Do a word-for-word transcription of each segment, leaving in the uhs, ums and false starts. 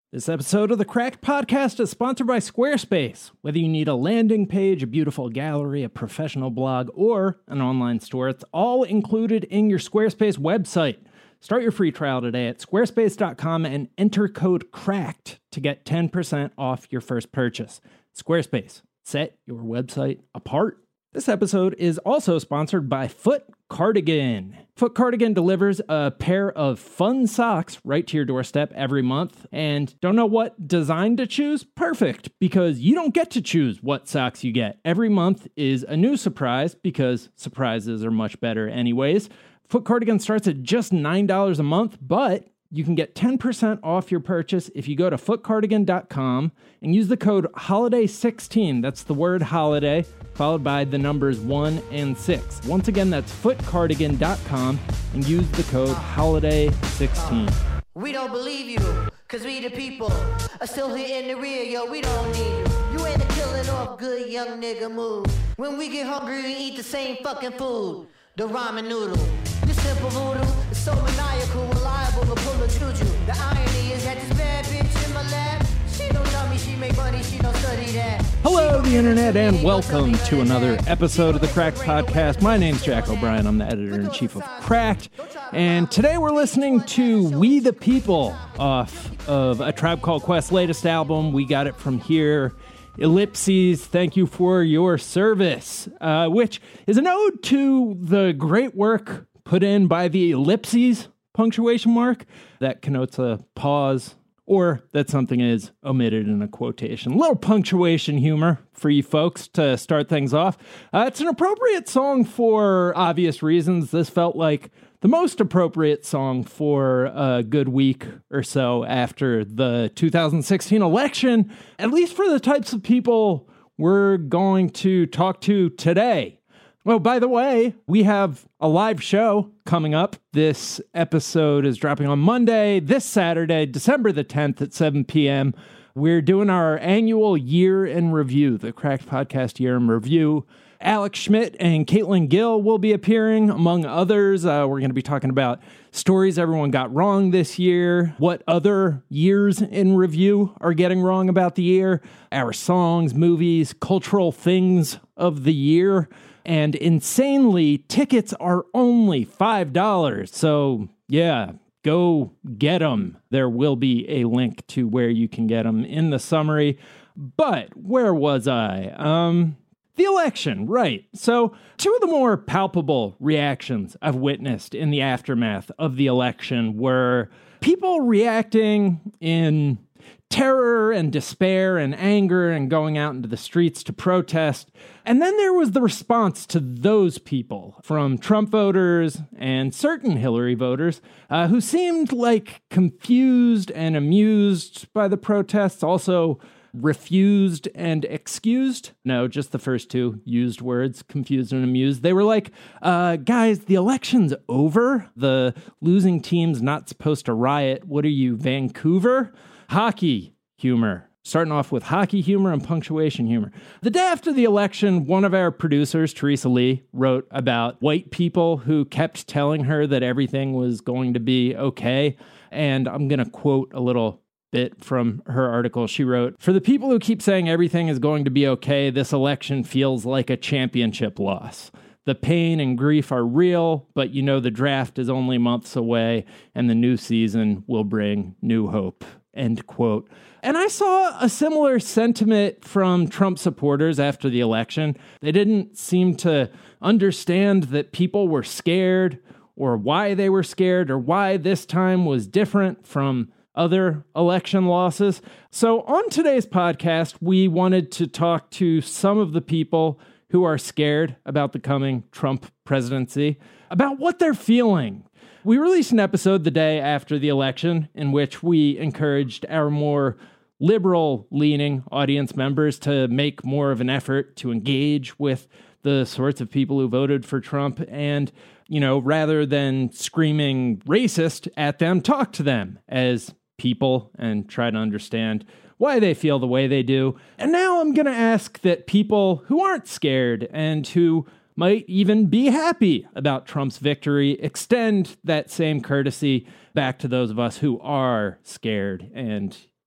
This episode of the Cracked Podcast is sponsored by Squarespace. Whether you need a landing page, a beautiful gallery, a professional blog, or an online store, it's all included in your Squarespace website. Start your free trial today at squarespace dot com and enter code CRACKED to get ten percent off your first purchase. Squarespace, set your website apart. This episode is also sponsored by Foot Cardigan. Foot Cardigan delivers a pair of fun socks right to your doorstep every month. And don't know what design to choose? Perfect, because you don't get to choose what socks you get. Every month is a new surprise, because surprises are much better anyways. Foot Cardigan starts at just nine dollars a month, but you can get ten percent off your purchase if you go to foot cardigan dot com and use the code holiday sixteen. That's the word holiday, followed by the numbers one and six. Once again, that's foot cardigan dot com and use the code holiday sixteen. We don't believe you, cause we the people are still here in the rear, yo, we don't need you. You ain't a killing off good young nigga move. When we get hungry, we eat the same fucking food, the ramen noodle. This simple voodoo is so maniacal, reliable to pull a juju. The irony is that this bad bitch in my lap, she don't tell me she make money, she don't study that. Hello, the internet, and welcome to another episode of the Cracked Podcast. My name's Jack O'Brien. I'm the editor-in-chief of Cracked, and today we're listening to We the People off of A Tribe Called Quest's latest album. We got it from here. Ellipses, thank you for your service, uh, which is an ode to the great work put in by the ellipses punctuation mark that connotes a pause or that something is omitted in a quotation. A little punctuation humor for you folks to start things off. Uh, it's an appropriate song for obvious reasons. This felt like the most appropriate song for a good week or so after the two thousand sixteen election, at least for the types of people we're going to talk to today. Well, by the way, we have a live show coming up. This episode is dropping on Monday, this Saturday, December the tenth at seven p.m. We're doing our annual year in review, the Cracked Podcast Year in Review. Alex Schmidt and Caitlin Gill will be appearing, among others. Uh, we're going to be talking about stories everyone got wrong this year, what other years in review are getting wrong about the year, our songs, movies, cultural things of the year. And insanely, tickets are only five dollars. So, yeah, go get them. There will be a link to where you can get them in the summary. But where was I? Um, the election, right. So, two of the more palpable reactions I've witnessed in the aftermath of the election were people reacting in terror and despair and anger and going out into the streets to protest. And then there was the response to those people from Trump voters and certain Hillary voters uh, who seemed like confused and amused by the protests, also refused and excused. No, just the first two used words, confused and amused. They were like, uh, guys, the election's over. The losing team's not supposed to riot. What are you, Vancouver? Hockey humor. Starting off with hockey humor and punctuation humor. The day after the election, one of our producers, Teresa Lee, wrote about white people who kept telling her that everything was going to be okay. And I'm going to quote a little bit from her article. She wrote, "For the people who keep saying everything is going to be okay, this election feels like a championship loss. The pain and grief are real, but you know the draft is only months away and the new season will bring new hope." End quote. And I saw a similar sentiment from Trump supporters after the election. They didn't seem to understand that people were scared or why they were scared or why this time was different from other election losses. So on today's podcast, we wanted to talk to some of the people who are scared about the coming Trump presidency, about what they're feeling. We released an episode the day after the election in which we encouraged our more liberal-leaning audience members to make more of an effort to engage with the sorts of people who voted for Trump and, you know, rather than screaming racist at them, talk to them as people and try to understand why they feel the way they do. And now I'm going to ask that people who aren't scared and who might even be happy about Trump's victory extend that same courtesy back to those of us who are scared and,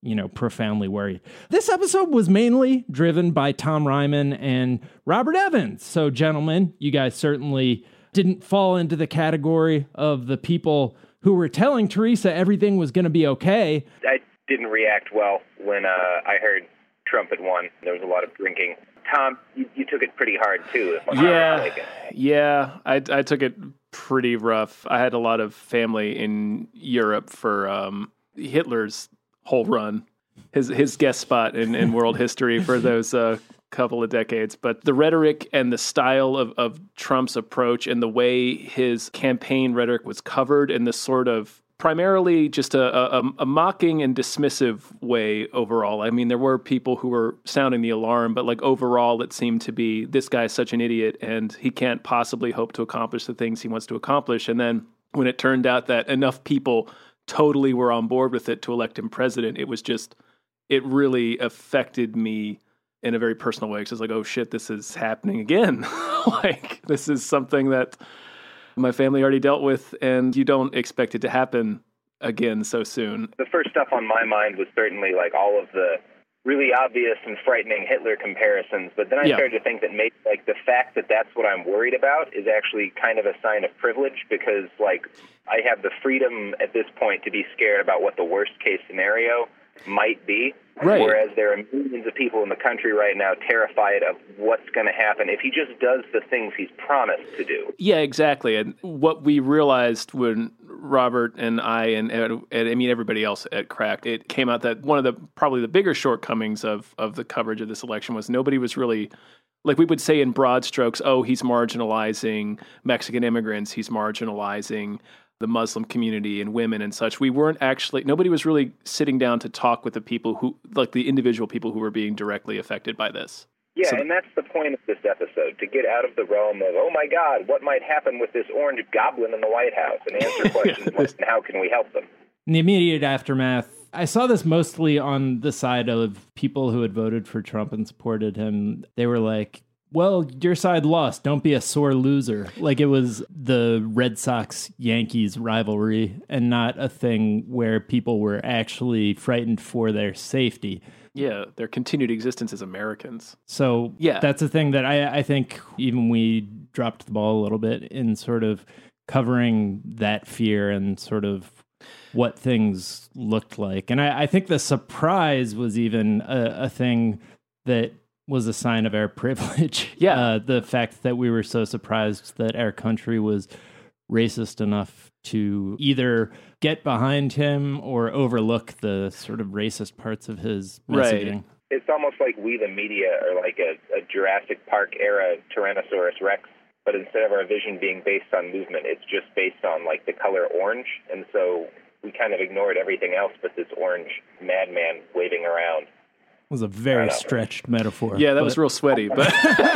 you know, profoundly worried. This episode was mainly driven by Tom Ryman and Robert Evans. So, gentlemen, you guys certainly didn't fall into the category of the people who were telling Teresa everything was going to be okay. I didn't react well when uh, I heard Trump had won. There was a lot of drinking. Tom, you, you took it pretty hard, too. If I'm yeah, not mistaken. yeah, I, I took it pretty rough. I had a lot of family in Europe for um, Hitler's whole run, his his guest spot in, in world history for those uh, couple of decades. But the rhetoric and the style of, of Trump's approach and the way his campaign rhetoric was covered in this sort of primarily just a, a, a mocking and dismissive way overall. I mean, there were people who were sounding the alarm, but like overall it seemed to be, this guy's such an idiot and he can't possibly hope to accomplish the things he wants to accomplish. And then when it turned out that enough people totally were on board with it to elect him president, it was just, it really affected me in a very personal way. Because I was like, oh shit, this is happening again. Like, this is something that my family already dealt with, and you don't expect it to happen again so soon. The first stuff on my mind was certainly like all of the really obvious and frightening Hitler comparisons, but then I yeah. started to think that maybe like the fact that that's what I'm worried about is actually kind of a sign of privilege, because like I have the freedom at this point to be scared about what the worst case scenario might be. Right. Whereas there are millions of people in the country right now terrified of what's going to happen if he just does the things he's promised to do. Yeah, exactly. And what we realized when Robert and I and, and, and I mean everybody else at Cracked, it came out that one of the probably the bigger shortcomings of of the coverage of this election was nobody was really, like we would say in broad strokes, oh, he's marginalizing Mexican immigrants, he's marginalizing the Muslim community and women and such. We weren't actually, nobody was really sitting down to talk with the people who, like the individual people who were being directly affected by this. Yeah, So- and that's the point of this episode, to get out of the realm of, oh my God, what might happen with this orange goblin in the White House, and answer questions like, how can we help them? In the immediate aftermath, I saw this mostly on the side of people who had voted for Trump and supported him. They were like, well, your side lost. Don't be a sore loser. Like it was the Red Sox-Yankees rivalry and not a thing where people were actually frightened for their safety. Yeah, their continued existence as Americans. So Yeah. that's a thing that I, I think even we dropped the ball a little bit in sort of covering that fear and sort of what things looked like. And I, I think the surprise was even a, a thing that was a sign of our privilege. Yeah. Uh, the fact that we were so surprised that our country was racist enough to either get behind him or overlook the sort of racist parts of his messaging. Right. It's almost like we, the media, are like a, a Jurassic Park-era Tyrannosaurus Rex, but instead of our vision being based on movement, it's just based on like the color orange, and so we kind of ignored everything else but this orange madman waving around. It was a very stretched metaphor. Yeah, that but- was real sweaty, but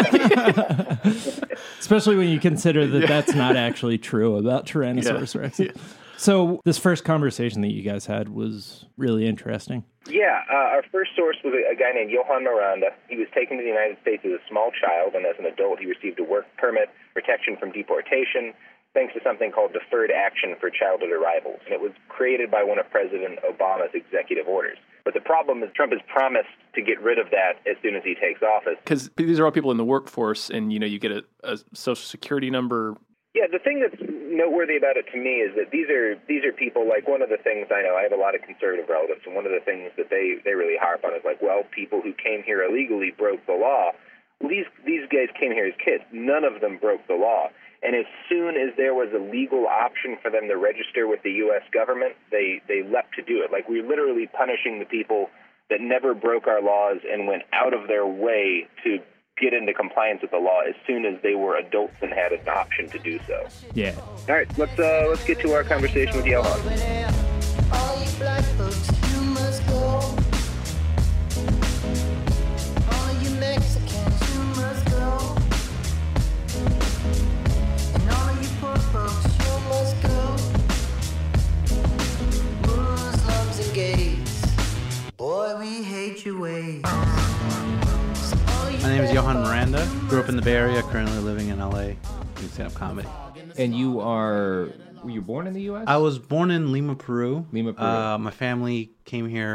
Especially when you consider that that's not actually true about Tyrannosaurus Yeah. Rex. Yeah. So this first conversation that you guys had was really interesting. Yeah, uh, our first source was a, a guy named Johan Miranda. He was taken to the United States as a small child, and as an adult he received a work permit, protection from deportation, thanks to something called Deferred Action for Childhood Arrivals. And it was created by one of President Obama's executive orders. But the problem is Trump has promised to get rid of that as soon as he takes office. because these are all people in the workforce, and you know, you get a, a social security number. Yeah, the thing that's noteworthy about it to me is that these are these are people, like one of the things I know, I have a lot of conservative relatives, and one of the things that they, they really harp on is like, well, people who came here illegally broke the law. Well, these, these guys came here as kids. None of them broke the law. And as soon as there was a legal option for them to register with the U S government, they, they leapt to do it. Like, we're literally punishing the people that never broke our laws and went out of their way to get into compliance with the law as soon as they were adults and had an option to do so. Yeah. All right, let's uh, let's get to our conversation with Johan. All you black folks, you must go. All you Mexicans, you must go. And all you poor folks, you must go. Muslims and gays, boy, we hate your ways. My name is Johan Miranda. Grew up in the Bay Area, currently living in L A, doing stand-up comedy. And you are, were you born in the U S? I was born in Lima, Peru. Lima, Peru. Uh, my family came here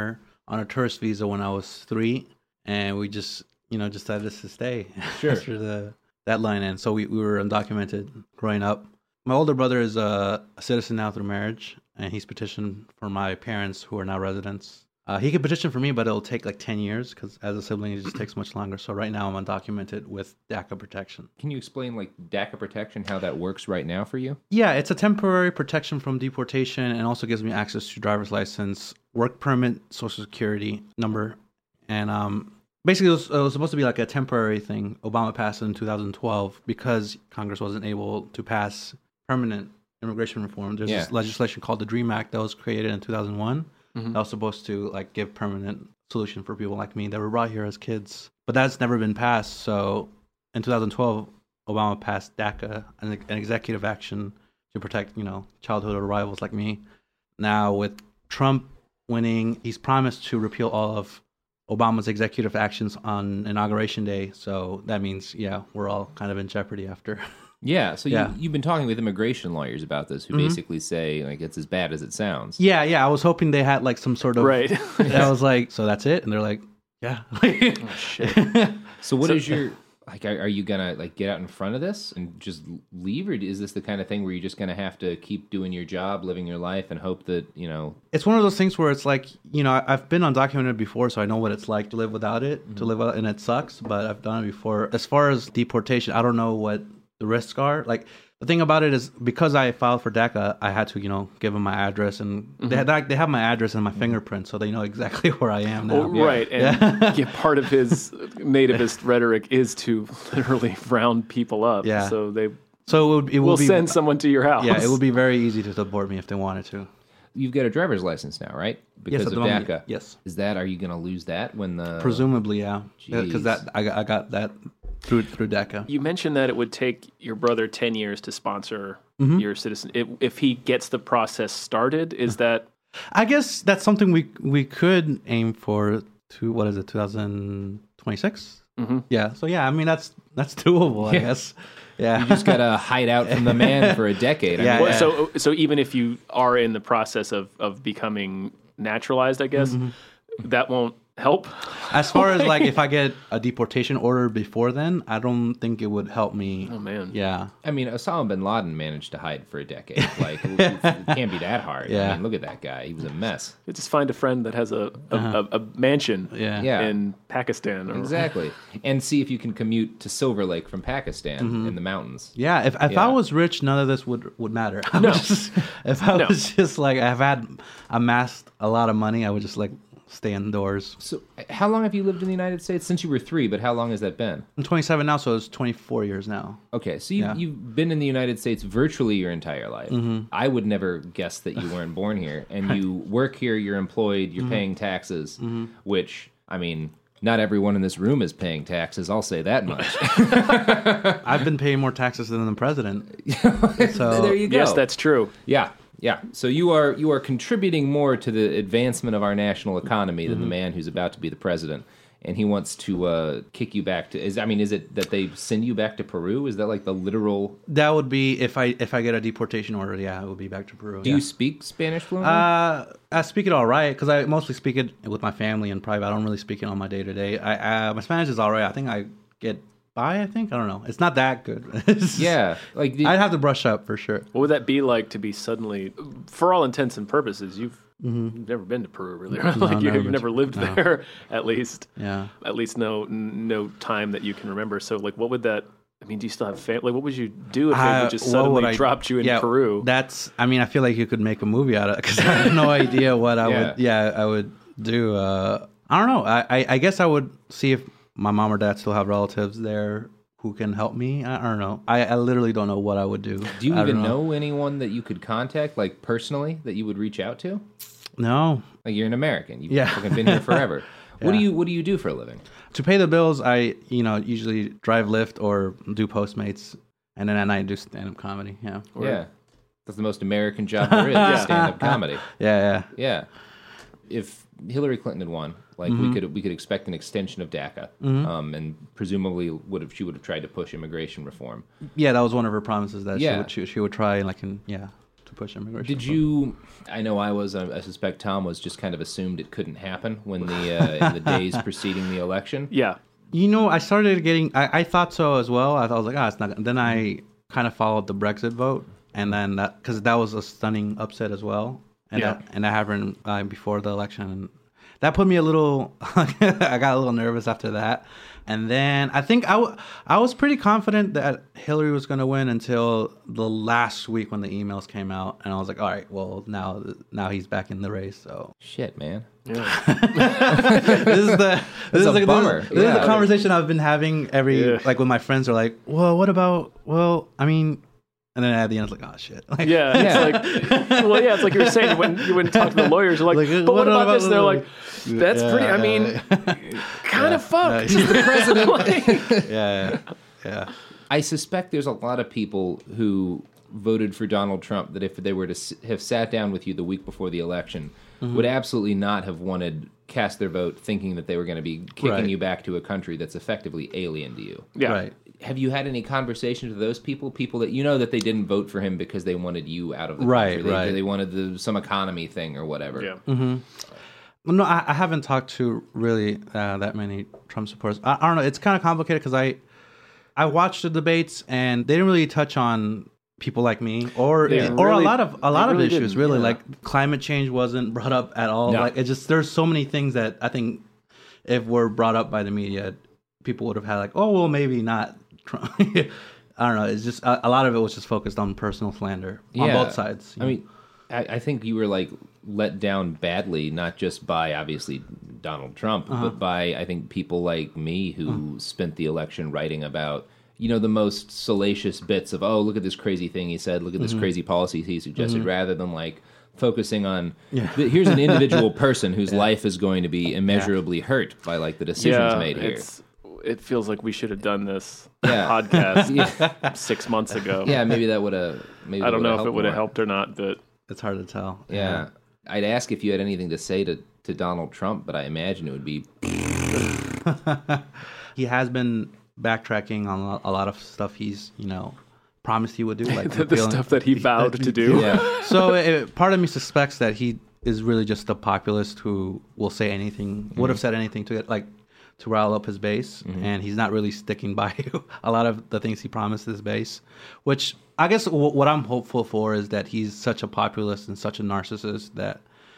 on a tourist visa when I was three, and we just, you know, decided to stay Sure. after the deadline. And so we, we were undocumented growing up. My older brother is a, a citizen now through marriage, and he's petitioned for my parents who are now residents. Uh, he can petition for me, but it'll take like ten years because as a sibling, it just takes much longer. So right now I'm undocumented with DACA protection. Can you explain like DACA protection, how that works right now for you? Yeah, it's a temporary protection from deportation and also gives me access to driver's license, work permit, social security number. And um, basically, it was, it was supposed to be like a temporary thing. Obama passed it in two thousand twelve because Congress wasn't able to pass permanent immigration reform. There's Yeah. this legislation called the DREAM Act that was created in two thousand one. Mhm. That was supposed to like give permanent solution for people like me that were brought here as kids. But that's never been passed. So in two thousand twelve, Obama passed DACA, an, an executive action to protect, you know, childhood arrivals like me. Now with Trump winning, he's promised to repeal all of Obama's executive actions on Inauguration Day. So that means, yeah, we're all kind of in jeopardy after. Yeah, so Yeah. You, you've been talking with immigration lawyers about this, who Mhm. basically say like it's as bad as it sounds. yeah, yeah. I was hoping they had like some sort of. Right. I was like, so that's it? And they're like, yeah. Oh, shit. So what So- is your like? Are, are you gonna like get out in front of this and just leave, or is this the kind of thing where you're just gonna have to keep doing your job, living your life, and hope that you know? It's one of those things where it's like, you know, I- I've been undocumented before, so I know what it's like to live without it, to live without, and it sucks, but I've done it before. As far as deportation, I don't know what the risks are. Like, the thing about it is because I filed for DACA, I had to, you know, give them my address, and they had they have my address and my fingerprint, so they know exactly where I am now. Well, right, and yeah, part of his nativist rhetoric is to literally round people up. Yeah. So they So it would, it will will be, send someone to your house. yeah, it would be very easy to deport me if they wanted to. You've got a driver's license now, right? Because Yes, at of the moment, DACA. yes. Is that are you gonna lose that when the Presumably, yeah, Jeez. because that I, got- I got that through through DACA. You mentioned that it would take your brother ten years to sponsor Mm-hmm. your citizen. If, if he gets the process started, is that I guess that's something we we could aim for to what is it, twenty twenty-six? Mm-hmm. Yeah. So yeah, I mean that's that's doable, I Yeah. guess. Yeah. you just gotta hide out from the man for a decade? I Yeah, mean, well, so? So even if you are in the process of of becoming naturalized, I guess Mm-hmm. that won't help. As far as like if I get a deportation order before then, I don't think it would help me. Oh man. Yeah. I mean, Osama bin Laden managed to hide for a decade. Like, it, it can't be that hard. I Yeah. mean, look at that guy. He was a mess. You just find a friend that has a a, Uh-huh. a, a mansion Yeah. Yeah. in Pakistan. Or, Exactly. And see if you can commute to Silver Lake from Pakistan Mm-hmm. in the mountains. Yeah, if if Yeah. I was rich, none of this would would matter. I would No. just, if I No. was just like I've had amassed a lot of money, I would just like stay indoors. So, how long have you lived in the United States? Since you were three, but how long has that been? I'm twenty-seven now, so it's twenty-four years now. Okay, so you've, Yeah. you've been in the United States virtually your entire life. Mm-hmm. I would never guess that you weren't born here. And you work here, you're employed, Mm-hmm. you're paying taxes, which, I mean, not everyone in this room is paying taxes. I'll say that much. I've been paying more taxes than the president. So there you go. Yes, that's true. Yeah, yeah. So you are you are contributing more to the advancement of our national economy than the man who's about to be the president, and he wants to uh, kick you back to. Is I mean, is it that they send you back to Peru? Is that like the literal? that would be if I if I get a deportation order. Yeah, it would be back to Peru. Do yeah. you speak Spanish fluently? Uh, I speak it all right because I mostly speak it with my family in private. I don't really speak it on my day to day. I uh, my Spanish is all right. I think I get by. I think I don't know. It's not that good. It's- yeah, like did, I'd have to brush up for sure. What would that be like to be suddenly, for all intents and purposes, you've, you've never been to Peru, really? Right? like you, never you've been never to- lived no. there, at least. Yeah. At least no no time that you can remember. So, like, what would that? I mean, do you still have family? Like, what would you do if they Uh, would just what suddenly would I- dropped you in yeah, Peru? That's. I mean, I feel like you could make a movie out of it because I have no idea what I Yeah. would. Yeah, I would do. Uh, I don't know. I, I I guess I would see if my mom or dad still have relatives there who can help me. I, I don't know. I, I literally don't know what I would do. do you I don't even know. anyone that you could contact, like personally, that you would reach out to? No. Like you're an American, you've Yeah. fucking been here forever. What do Yeah. you What do you do for a living? To pay the bills, I you know usually drive Lyft or do Postmates, and then at night do stand up comedy. Yeah. Yeah, that's the most American job there is, yeah. stand-up comedy. Yeah. Yeah. Yeah. If Hillary Clinton had won, like Mm-hmm. we could we could expect an extension of DACA, um, and presumably would have she would have tried to push immigration reform. Yeah. That was one of her promises that Yeah. she would she, she would try like in yeah. to push immigration. Did you? I know I was. I suspect Tom was just kind of assumed it couldn't happen when the uh, in the days preceding the election. Yeah. You know, I started getting. I, I thought so as well. I thought I was like, ah, oh, it's not. Gonna. Then I kind of followed the Brexit vote, and then that because that was a stunning upset as well, and yeah. that, and that happened uh, before the election, and that put me a little. I got a little nervous after that. And then I think I, w- I was pretty confident that Hillary was going to win until the last week when the emails came out, and I was like, all right, well now now he's back in the race. So shit, man. Yeah. this is the this is a the, bummer. This, this Yeah. is the conversation I've been having every Yeah. like when my friends are like, well, what about well, I mean. And then at the end, it's like, oh shit! Like, Yeah, Yeah. it's like, well, yeah, it's like you were saying when you went and talk to the lawyers, you're like, Like, but what, what about, about this? the- They're like, that's Yeah, pretty. I yeah, mean, yeah. kind of fucked. He's the president. Like, yeah, yeah. I suspect there's a lot of people who voted for Donald Trump that if they were to s- have sat down with you the week before the election, Mm-hmm. would absolutely not have wanted cast their vote thinking that they were going to be kicking Right. you back to a country that's effectively alien to you. yeah, Right. Have you had any conversations with those people? People that you know that they didn't vote for him because they wanted you out of the Right, country. They, right. they wanted the, some economy thing or whatever. yeah. Well, no, I, I haven't talked to really uh, that many Trump supporters. I, I don't know. It's kind of complicated because I, I watched the debates and they didn't really touch on people like me or They or really- a lot of a lot they of really issues. didn't, Really, yeah. like climate change wasn't brought up at all. No. Like it just there's so many things that I think if were brought up by the media, people would have had like, oh well, maybe not Trump. I don't know. It's just a, a lot of it was just focused on personal slander on Yeah. both sides. I mean, I, I think you were like let down badly, not just by obviously Donald Trump, Uh-huh. but by I think people like me who Mm. spent the election writing about you know the most salacious bits of oh look at this crazy thing he said, look at this Mm-hmm. crazy policy he suggested, rather than like focusing on Yeah. th- here's an individual person whose life is going to be immeasurably hurt by like the decisions Yeah, made here. it's, it feels like we should have done this Yeah. podcast Yeah. six months ago. Yeah, maybe that would have. Maybe I don't that know would've if it would have more. helped or not, but it's hard to tell. Yeah. I'd ask if you had anything to say to, to Donald Trump, but I imagine it would be He has been backtracking on a- a lot of stuff he's, you know, promised he would do. Like the, the repealing- stuff that he vowed to do. yeah. So it, part of me suspects that he is really just a populist who will say anything, would have said anything to get like to rile up his base, and he's not really sticking by a lot of the things he promised his base. Which I guess w- what I'm hopeful for is that he's such a populist and such a narcissist that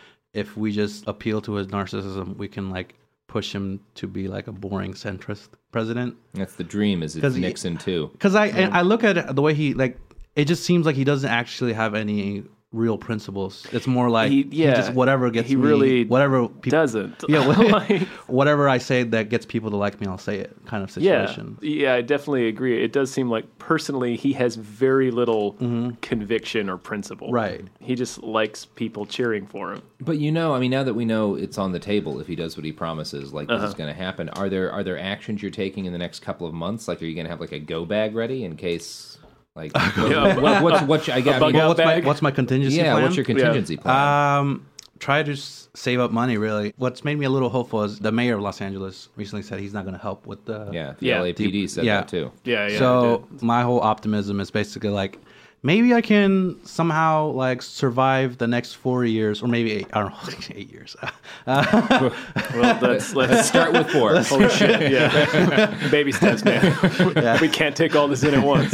if we just appeal to his narcissism, we can like push him to be like a boring centrist president. That's the dream. Is it's 'Cause he- Nixon too? Because I and I look at it, the way he like, it just seems like he doesn't actually have any real principles. It's more like He- he, yeah, just whatever gets he me, really whatever people Doesn't. yeah, Like, whatever I say that gets people to like me, I'll say it. Kind of yeah, situation. yeah, I definitely agree. It does seem like personally he has very little conviction or principle. Right. He just likes people cheering for him. But you know, I mean, now that we know it's on the table, if he does what he promises, like this is going to happen. Are there are there actions you're taking in the next couple of months? Like, are you going to have like a go bag ready in case, like, what, Yeah. what, what's what? I, got- I bug mean, out What's my bag. what's my contingency yeah, plan? what's your contingency plan? Um, try to s- save up money. Really, what's made me a little hopeful is the mayor of Los Angeles recently said he's not going to help with the yeah, the yeah. L A P D said yeah. that too. Yeah, yeah. so I did. my whole optimism is basically like maybe I can somehow like survive the next four years or maybe eight. I don't know, eight years. well, let's let's Start with four. Holy shit! Yeah, baby steps, man. We can't take all this in at once.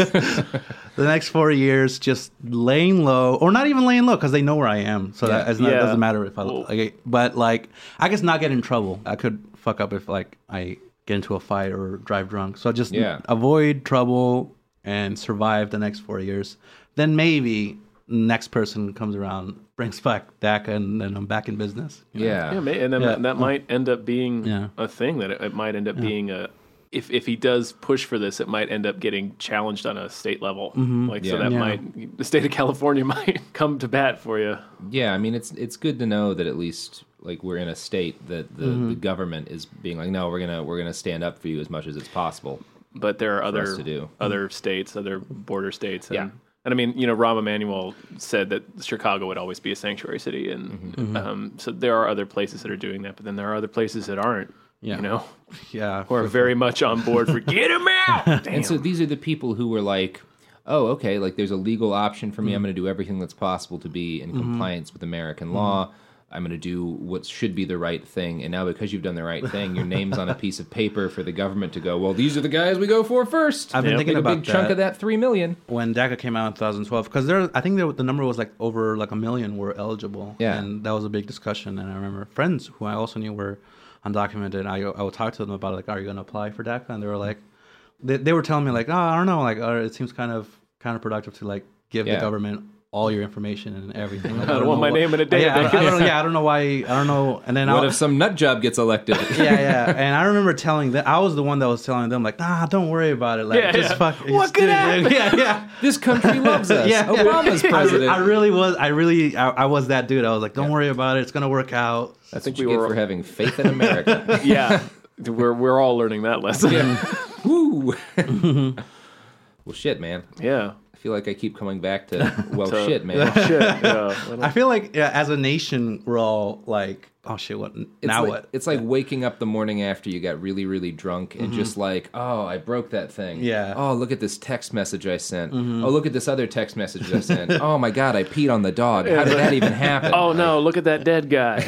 The next four years, just laying low, or not even laying low, because they know where I am. So Yeah. that it's not, it Yeah. doesn't matter if I, Well- like, but like, I guess not get in trouble. I could fuck up if like I get into a fight or drive drunk. So just Yeah. avoid trouble and survive the next four years. Then maybe next person comes around, brings back DACA, and then I'm back in business. you know? Yeah. Yeah, may- and then Yeah. that might end up being Yeah. a thing. That it, it might end up being a. If if he does push for this, it might end up getting challenged on a state level. Like so Yeah. that Yeah. might the state of California might come to bat for you. Yeah, I mean, it's it's good to know that at least like we're in a state that the, the government is being like, no, we're gonna we're gonna stand up for you as much as it's possible. But there are other us to do. other states, other border states. And, Yeah. And I mean, you know, Rahm Emanuel said that Chicago would always be a sanctuary city, and um, so there are other places that are doing that. But then there are other places that aren't. Yeah. You know, Yeah. who are very much on board for get him out. Damn. And so these are the people who were like, oh, okay, like there's a legal option for me. Mm. I'm going to do everything that's possible to be in mm-hmm. compliance with American mm-hmm. law. I'm going to do what should be the right thing. And now because you've done the right thing, your name's on a piece of paper for the government to go, well, these are the guys we go for first. I've been yep. thinking Take about a big that. chunk of that three million. When DACA came out in twenty twelve, because there, I think there, the number was like over like a million were eligible. Yeah. And that was a big discussion. And I remember friends who I also knew were undocumented. I, I would talk to them about like, are you going to apply for DACA? And they were like, they, they were telling me like, oh, I don't know. Like, oh, it seems kind of counterproductive to like give yeah. the government all your information and everything. Like, I, don't I don't want my what, what, in a database. Yeah, I, I don't, yeah, I don't know why. I don't know. And then what I'll, if some nut job gets elected? yeah, yeah. And I remember telling them, I was the one that was telling them like, nah, don't worry about it. Like, yeah, just yeah. fuck. What just could happen? Yeah, yeah. This country loves us. yeah, Obama's yeah. president. I, I really was. I really. I, I was that dude. I was like, don't yeah. worry about it. It's gonna work out. That's what you we get were... for having faith in America. yeah, we're we're all learning that lesson. Yeah. Woo. Well, shit, man. Yeah. I feel like I keep coming back to, well, to, shit, man. Shit, yeah. I feel like yeah, as a nation, we're all like, oh, shit, what? It's now like, what? It's like yeah. waking up the morning after you got really, really drunk and mm-hmm. just like, oh, I broke that thing. Yeah. Oh, look at this text message I sent. Mm-hmm. Oh, look at this other text message I sent. Oh, my God, I peed on the dog. How did that even happen? Oh, no, look at that dead guy.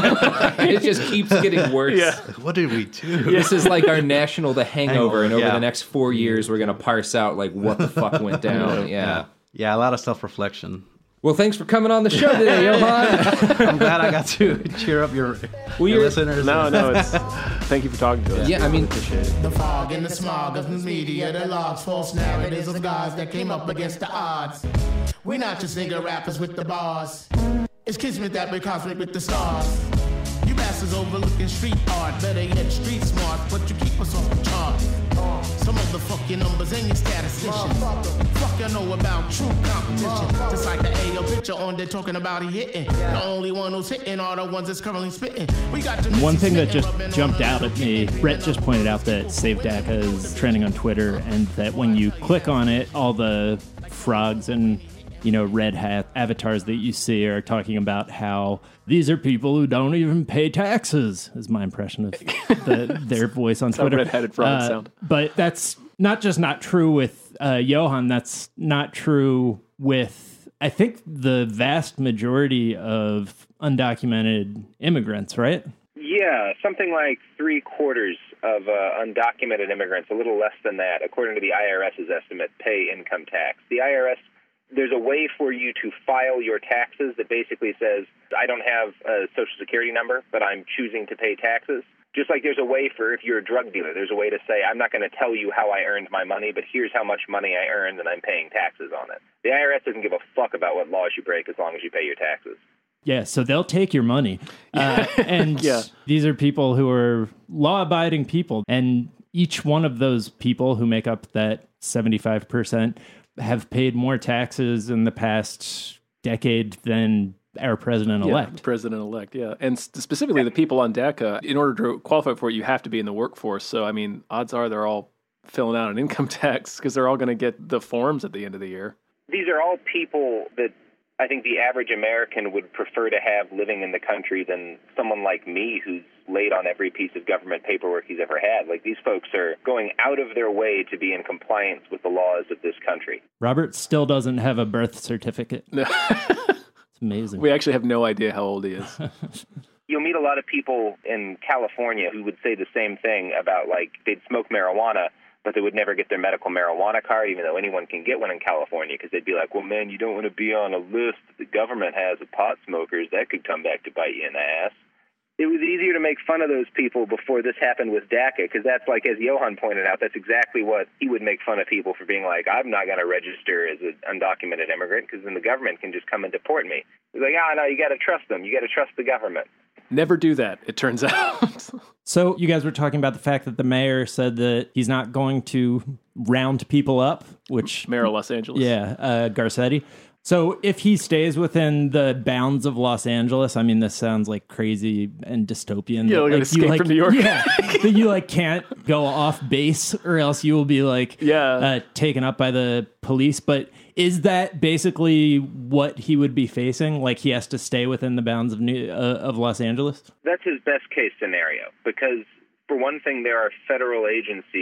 It just keeps getting worse. Yeah. What did we do? This is like our national The Hangover, Hangover and over yeah. the next four years, we're going to parse out like what the fuck went down. Yeah. yeah. Yeah, a lot of self-reflection. Well, thanks for coming on the show today, Johan. I'm glad I got to cheer up your, well, your listeners. No, no, it's thank you for talking to us. Yeah, I mean, appreciate it. The fog and the smog of news media, the logs, false narratives of guys that came up against the odds. We're not just nigga rappers with the bars. It's kismet that we're cosmic with the stars. You bastards overlooking street art, better yet street smart, but you keep us off the chart. Some motherfucking numbers and your statisticians. Fuck you know about true competition. Just like the A O picture on there talking about he hitting. The only one who's hitting are the ones that's currently spitting. We got one thing that just jumped out at me. Brett just pointed out that Save DACA is trending on Twitter, and that when you click on it, all the frogs and you know, red hat avatars that you see are talking about how these are people who don't even pay taxes, is my impression of the, their voice on that's Twitter. How red-hatted frogs uh, sound. But that's not just not true with uh, Johan, that's not true with, I think, the vast majority of undocumented immigrants, right? Yeah, something like three quarters of uh, undocumented immigrants, a little less than that, according to the IRS's estimate, pay income tax. The I R S, there's a way for you to file your taxes that basically says, I don't have a Social Security number, but I'm choosing to pay taxes. Just like there's a way for, if you're a drug dealer, there's a way to say, I'm not going to tell you how I earned my money, but here's how much money I earned and I'm paying taxes on it. The I R S doesn't give a fuck about what laws you break as long as you pay your taxes. Yeah, so they'll take your money. Uh, and yeah. These are people who are law-abiding people. And each one of those people who make up that seventy-five percent have paid more taxes in the past decade than our president-elect. Yeah, president-elect, yeah. And specifically the people on DACA, in order to qualify for it, you have to be in the workforce. So, I mean, odds are they're all filling out an income tax because they're all going to get the forms at the end of the year. These are all people that I think the average American would prefer to have living in the country than someone like me who's laid on every piece of government paperwork he's ever had. Like, these folks are going out of their way to be in compliance with the laws of this country. Robert still doesn't have a birth certificate. It's amazing. We actually have no idea how old he is. You'll meet a lot of people in California who would say the same thing about, like, they'd smoke marijuana, but they would never get their medical marijuana card, even though anyone can get one in California, because they'd be like, well, man, you don't want to be on a list that the government has of pot smokers. That could come back to bite you in the ass. It was easier to make fun of those people before this happened with DACA, because that's like, as Johan pointed out, that's exactly what he would make fun of people for being like, I'm not going to register as an undocumented immigrant, because then the government can just come and deport me. He's like, ah, oh, no, you got to trust them. You got to trust the government. Never do that, it turns out. So you guys were talking about the fact that the mayor said that he's not going to round people up, which... Mayor of Los Angeles. Yeah, uh, Garcetti. So if he stays within the bounds of Los Angeles, I mean, this sounds like crazy and dystopian. Yeah, like an escape like, from New York. Yeah, that you like can't go off base or else you will be like yeah. uh, taken up by the police. But is that basically what he would be facing? Like he has to stay within the bounds of New, uh, of Los Angeles? That's his best case scenario, because for one thing, there are federal agencies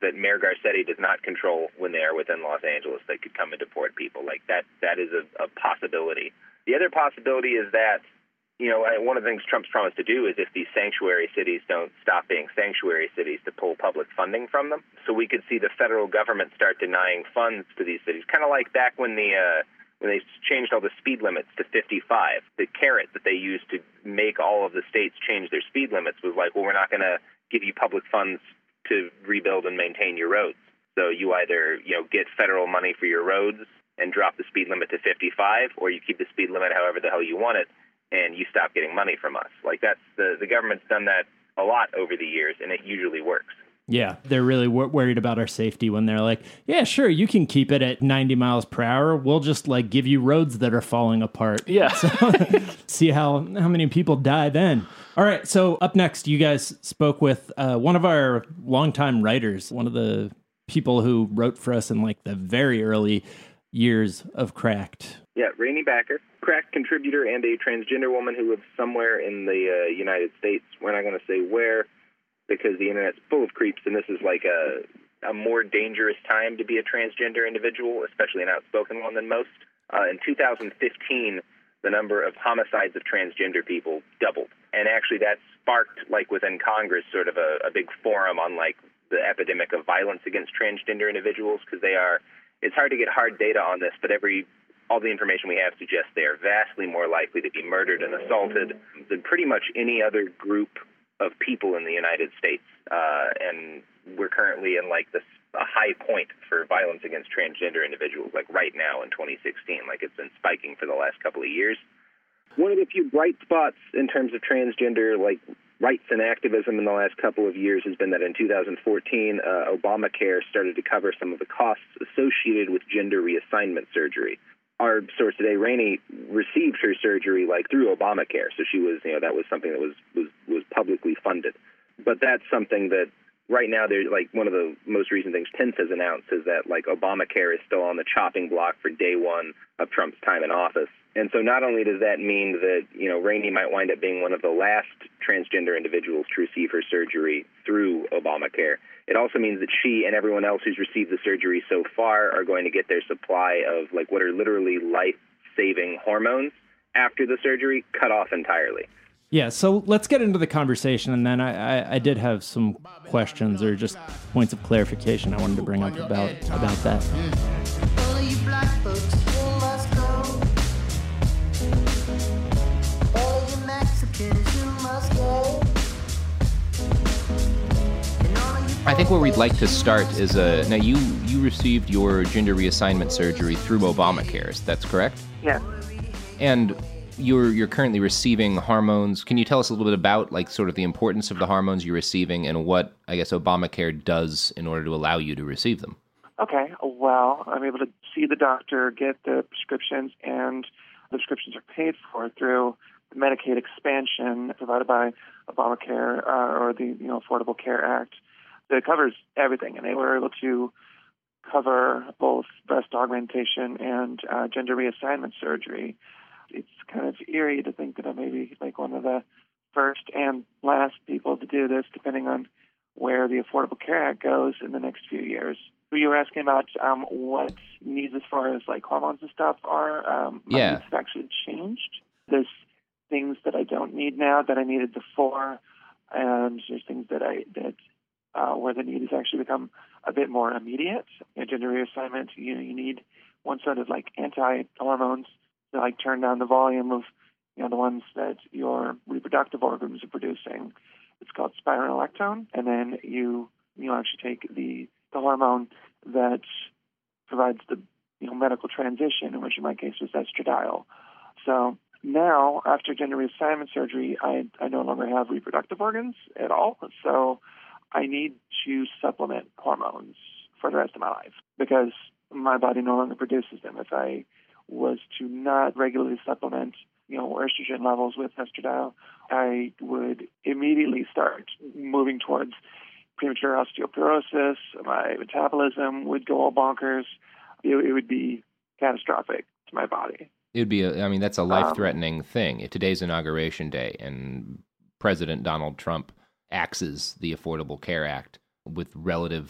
that Mayor Garcetti does not control when they are within Los Angeles that could come and deport people. Like that, that is a, a possibility. The other possibility is that, you know, one of the things Trump's promised to do is if these sanctuary cities don't stop being sanctuary cities, to pull public funding from them. So we could see the federal government start denying funds to these cities, kind of like back when the uh, when they changed all the speed limits to fifty-five. The carrot that they used to make all of the states change their speed limits was like, well, we're not going to give you public funds to rebuild and maintain your roads. So you either, you know, get federal money for your roads and drop the speed limit to fifty-five, or you keep the speed limit however the hell you want it, and you stop getting money from us. Like that's the the government's done that a lot over the years, and it usually works. Yeah, they're really wor- worried about our safety when they're like, yeah, sure, you can keep it at ninety miles per hour. We'll just like give you roads that are falling apart. Yeah. So, see how, how many people die then. All right, so up next, you guys spoke with uh, one of our longtime writers, one of the people who wrote for us in like the very early years of Cracked. Yeah, Rainey Backer, Cracked contributor and a transgender woman who lives somewhere in the uh, United States. We're not going to say where, because the internet's full of creeps, and this is like a, a more dangerous time to be a transgender individual, especially an outspoken one than most. Uh, in two thousand fifteen, the number of homicides of transgender people doubled. And actually that sparked, like within Congress, sort of a, a big forum on like the epidemic of violence against transgender individuals, because they are, it's hard to get hard data on this, but every all the information we have suggests they are vastly more likely to be murdered and assaulted than pretty much any other group of people in the United States. Uh, and we're currently in like this a high point for violence against transgender individuals, like right now in twenty sixteen. Like it's been spiking for the last couple of years. One of the few bright spots in terms of transgender like rights and activism in the last couple of years has been that in two thousand fourteen, uh, Obamacare started to cover some of the costs associated with gender reassignment surgery. Our source today, Rainey, received her surgery like through Obamacare, so she was, you know, that was something that was was was publicly funded. But that's something that right now, they're like one of the most recent things Pence has announced is that like Obamacare is still on the chopping block for day one of Trump's time in office. And so not only does that mean that, you know, Rainey might wind up being one of the last transgender individuals to receive her surgery through Obamacare, it also means that she and everyone else who's received the surgery so far are going to get their supply of like what are literally life-saving hormones after the surgery cut off entirely. Yeah, so let's get into the conversation, and then I, I, I did have some questions or just points of clarification I wanted to bring up about, about that. All of you black folks, you must go. All of you Mexicans, you must go. And all of you I think where we'd like to start is uh, now you you received your gender reassignment surgery through Obamacare. That's correct? Yeah. And you're you're currently receiving hormones. Can you tell us a little bit about like sort of the importance of the hormones you're receiving and what I guess Obamacare does in order to allow you to receive them? Okay. Well, I'm able to see the doctor, get the prescriptions, and the prescriptions are paid for through the Medicaid expansion provided by Obamacare uh, or the you know Affordable Care Act. That covers everything, and they were able to cover both breast augmentation and uh, gender reassignment surgery. It's kind of eerie to think that I may be like one of the first and last people to do this, depending on where the Affordable Care Act goes in the next few years. You were asking about um, what needs as far as like hormones and stuff are. Um, my Yeah. needs have actually changed. There's things that I don't need now that I needed before, and there's things that I that uh, where the need has actually become a bit more immediate. You know, gender reassignment, you know, you need one sort of like anti-hormones to like turn down the volume of, you know, the ones that your reproductive organs are producing. It's called spironolactone, and then you you know actually take the the hormone that provides the you know medical transition, which in my case was estradiol. So now, after gender reassignment surgery, I I no longer have reproductive organs at all. So I need to supplement hormones for the rest of my life because my body no longer produces them. If I was to not regularly supplement, you know, estrogen levels with estradiol, I would immediately start moving towards premature osteoporosis. My metabolism would go all bonkers. It, it would be catastrophic to my body. It would be, a, I mean, that's a life-threatening um, thing. If today's Inauguration Day, and President Donald Trump axes the Affordable Care Act with relative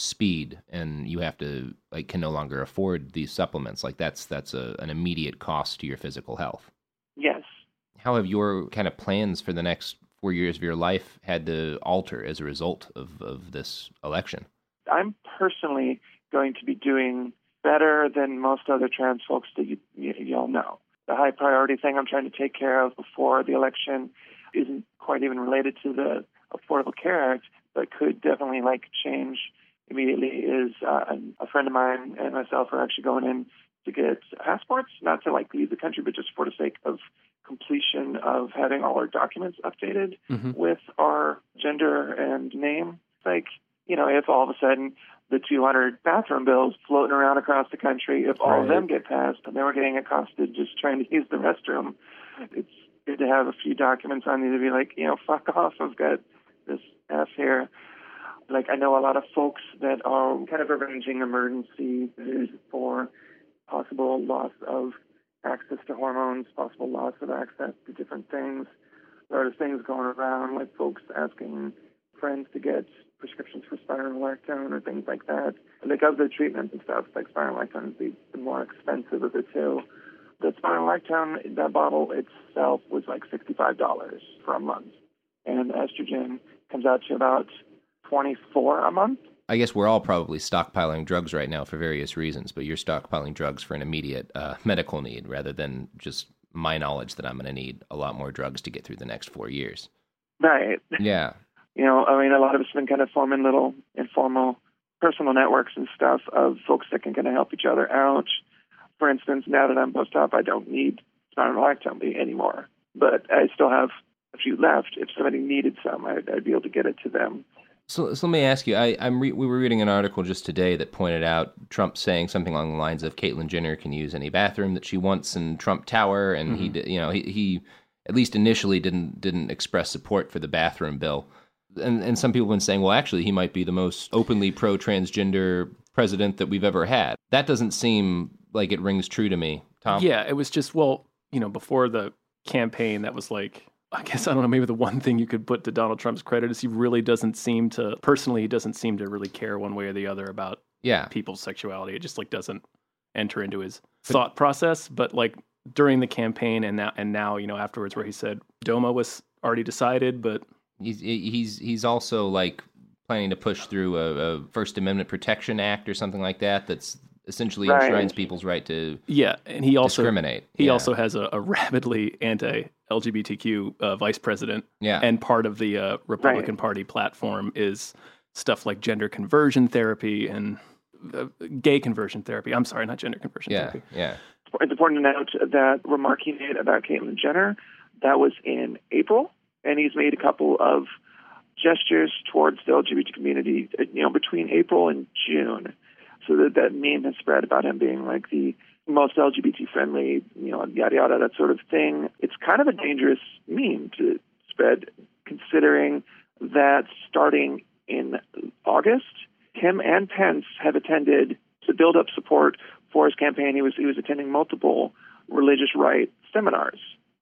speed and you have to like can no longer afford these supplements, like that's that's a, an immediate cost to your physical health. Yes. How have your kind of plans for the next four years of your life had to alter as a result of, of this election? I'm personally going to be doing better than most other trans folks that you, you, you all know. The high priority thing I'm trying to take care of before the election isn't quite even related to the Affordable Care Act, but could definitely like change immediately is uh, a friend of mine and myself are actually going in to get passports, not to like leave the country, but just for the sake of completion of having all our documents updated mm-hmm. with our gender and name. Like, you know, if all of a sudden the two hundred bathroom bills floating around across the country, if all right. of them get passed and then we're getting accosted just trying to use the restroom, it's good to have a few documents on you to be like, you know, fuck off, I've got this F here. Like, I know a lot of folks that are kind of arranging emergency for possible loss of access to hormones, possible loss of access to different things. There are things going around, like folks asking friends to get prescriptions for spironolactone or things like that. Like, of the treatments and stuff, like spironolactone is the, the more expensive of the two. The spironolactone, that bottle itself was like sixty-five dollars for a month. And estrogen comes out to about twenty-four dollars a month. I guess we're all probably stockpiling drugs right now for various reasons, but you're stockpiling drugs for an immediate uh, medical need rather than just my knowledge that I'm going to need a lot more drugs to get through the next four years. Right. Yeah. You know, I mean, a lot of us have been kind of forming little informal personal networks and stuff of folks that can kind of help each other out. For instance, now that I'm post-op, I don't need spironolactone anymore, but I still have a few left. If somebody needed some, I'd, I'd be able to get it to them. So, so let me ask you, I, I'm re- we were reading an article just today that pointed out Trump saying something along the lines of Caitlyn Jenner can use any bathroom that she wants in Trump Tower, and mm-hmm. he, you know, he, he at least initially didn't didn't express support for the bathroom bill, and and some people have been saying, well, actually, he might be the most openly pro-transgender president that we've ever had. That doesn't seem like it rings true to me, Tom. Yeah, it was just, well, you know, before the campaign, that was like, I guess, I don't know, maybe the one thing you could put to Donald Trump's credit is he really doesn't seem to, personally, he doesn't seem to really care one way or the other about yeah. people's sexuality. It just like doesn't enter into his thought process. But like during the campaign and now, and now, you know, afterwards where he said DOMA was already decided, but he's, he's, he's also like planning to push through a, a First Amendment Protection Act or something like that. That's essentially right. enshrines people's right to yeah, and he also discriminate. He yeah. also has a, a rabidly anti-L G B T Q uh, vice president. Yeah. And part of the uh, Republican right. Party platform is stuff like gender conversion therapy and uh, gay conversion therapy. I'm sorry, not gender conversion yeah. therapy. Yeah. It's important to note that remark he made about Caitlyn Jenner, that was in April, and he's made a couple of gestures towards the L G B T community, you know, between April and June. So that that meme has spread about him being like the most L G B T friendly, you know, yada yada, that sort of thing. It's kind of a dangerous meme to spread, considering that starting in August, him and Pence have attended to build up support for his campaign. He was he was attending multiple religious right seminars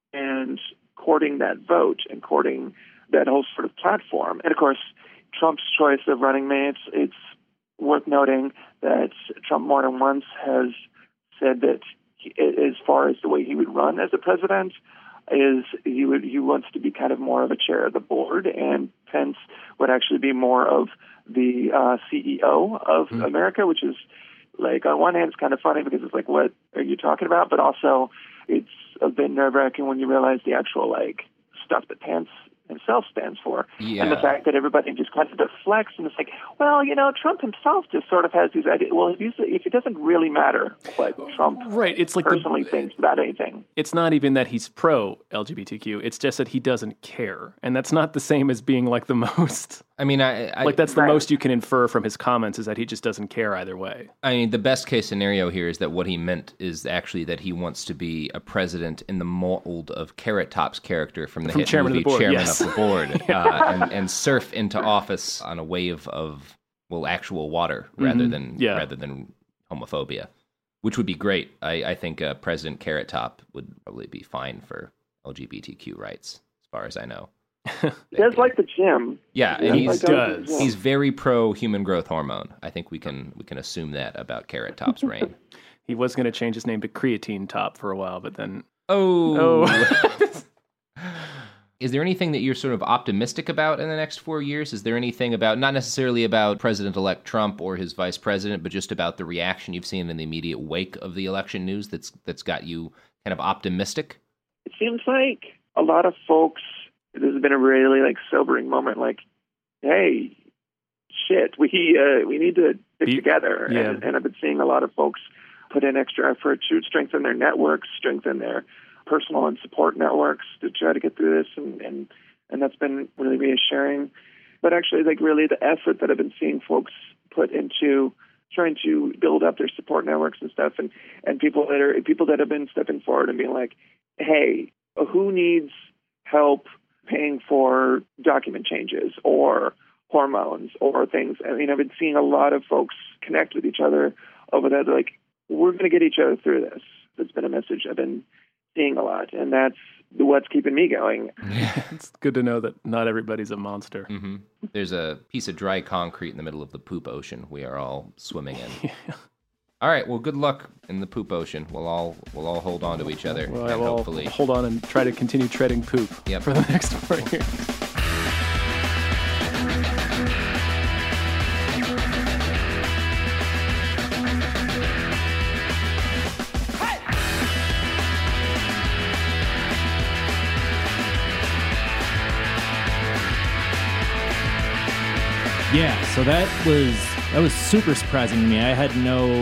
and courting that vote and courting that whole sort of platform. And of course, Trump's choice of running mates, it's worth noting that Trump more than once has said that he, as far as the way he would run as a president is he would he wants to be kind of more of a chair of the board, and Pence would actually be more of the uh, C E O of mm-hmm. America, which is like on one hand it's kind of funny because it's like, what are you talking about? But also it's a bit nerve-wracking when you realize the actual like stuff that Pence himself stands for, yeah. and the fact that everybody just kind of deflects, and it's like, well, you know, Trump himself just sort of has these ideas. Well, if, you, if it doesn't really matter what Trump right, it's like personally the, thinks about anything. It's not even that he's pro-L G B T Q. It's just that he doesn't care, and that's not the same as being like the most. I mean, I, I like that's the right. most you can infer from his comments is that he just doesn't care either way. I mean, the best case scenario here is that what he meant is actually that he wants to be a president in the mold of Carrot Top's character from the from hit Chairman movie of the Board, Chairman yes. of the Board, yeah. uh, and, and surf into office on a wave of well, actual water rather mm-hmm. than yeah. rather than homophobia, which would be great. I, I think uh, President Carrot Top would probably be fine for L G B T Q rights, as far as I know. He does like the gym. Yeah, and He he's does like going to the gym. he's very pro human growth hormone. I think we can we can assume that about Carrot Top's reign. He was going to change his name to Creatine Top for a while, but then Oh. oh, Is there anything that you're sort of optimistic about in the next four years? Is there anything about, not necessarily about President-elect Trump or his vice president, but just about the reaction you've seen in the immediate wake of the election news that's that's got you kind of optimistic? It seems like a lot of folks, this has been a really like sobering moment, like, hey, shit, we uh, we need to stick Be- together. yeah. And, and I've been seeing a lot of folks put in extra effort to strengthen their networks, strengthen their personal and support networks to try to get through this, and, and, and that's been really reassuring. But actually, like really the effort that I've been seeing folks put into trying to build up their support networks and stuff, and, and people that are people that have been stepping forward and being like, hey, who needs help paying for document changes or hormones or things? I mean, I've been seeing a lot of folks connect with each other over that, like, we're going to get each other through this. That's been a message I've been seeing a lot, and that's what's keeping me going. it's good to know that not everybody's a monster. Mm-hmm. There's a piece of dry concrete in the middle of the poop ocean we are all swimming in. Yeah. All right, well, good luck in the poop ocean. We'll all we'll all hold on to each other, Well, and I will hopefully hold on and try to continue treading poop Yep. for the next four years. Yeah, so that was that was super surprising to me. I had no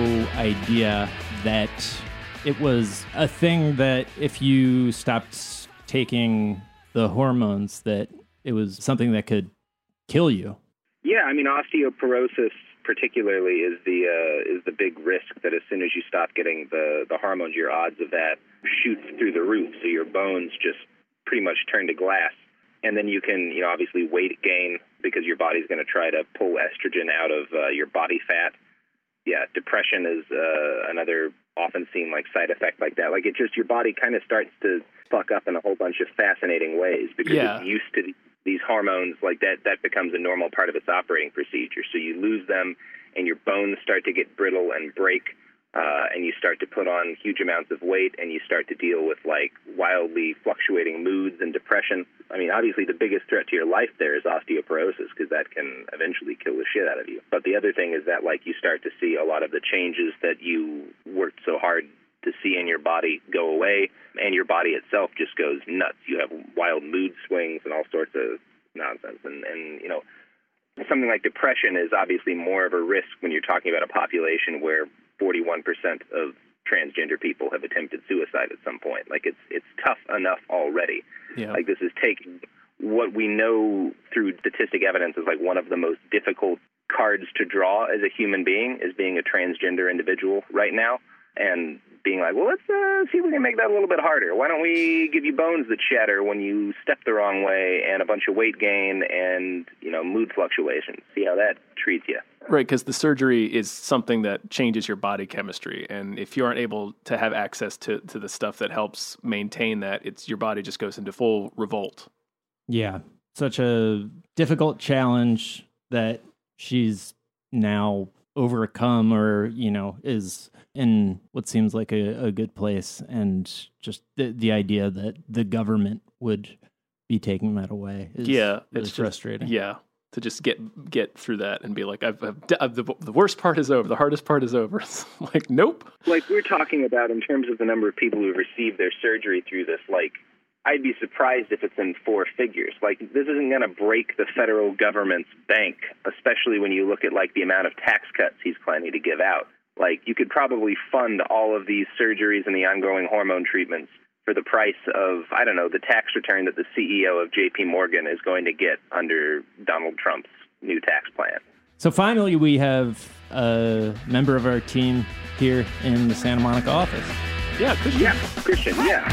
idea that it was a thing that if you stopped taking the hormones, that it was something that could kill you. Yeah, I mean, osteoporosis particularly is the uh, is the big risk that as soon as you stop getting the, the hormones, your odds of that shoot through the roof. So your bones just pretty much turn to glass. And then you can, you know, obviously weight gain because your body's going to try to pull estrogen out of uh, your body fat. Yeah, depression is uh, another often seen like side effect like that. Like it just, your body kind of starts to fuck up in a whole bunch of fascinating ways because Yeah. it's used to these hormones. Like that, that becomes a normal part of its operating procedure. So you lose them and your bones start to get brittle and break. Uh, and you start to put on huge amounts of weight, and you start to deal with like wildly fluctuating moods and depression. I mean, obviously the biggest threat to your life there is osteoporosis because that can eventually kill the shit out of you. But the other thing is that like you start to see a lot of the changes that you worked so hard to see in your body go away, and your body itself just goes nuts. You have wild mood swings and all sorts of nonsense. And, and you know, something like depression is obviously more of a risk when you're talking about a population where forty-one percent of transgender people have attempted suicide at some point. Like it's it's tough enough already. Yeah. Like this is taking what we know through statistic evidence is like one of the most difficult cards to draw as a human being is being a transgender individual right now, and being like, well, let's uh, see if we can make that a little bit harder. Why don't we give you bones that shatter when you step the wrong way, and a bunch of weight gain and, you know, mood fluctuations. See how that treats you. Right, because the surgery is something that changes your body chemistry, and if you aren't able to have access to, to the stuff that helps maintain that, it's your body just goes into full revolt. Yeah, such a difficult challenge that she's now overcome, or, you know, is in what seems like a, a good place, and just the, the idea that the government would be taking that away is Yeah, really it's just- frustrating. Yeah, to just get get through that and be like, I've, I've, I've the, the worst part is over, the hardest part is over. It's like, nope. Like we're talking about in terms of the number of people who have received their surgery through this, like, I'd be surprised if it's in four figures. Like, this isn't going to break the federal government's bank, especially when you look at, like, the amount of tax cuts he's planning to give out. Like, you could probably fund all of these surgeries and the ongoing hormone treatments for the price of, I don't know, the tax return that the C E O of J P Morgan is going to get under Donald Trump's new tax plan. So finally, we have a member of our team here in the Santa Monica office. Yeah, Christian. Yeah, Christian, yeah.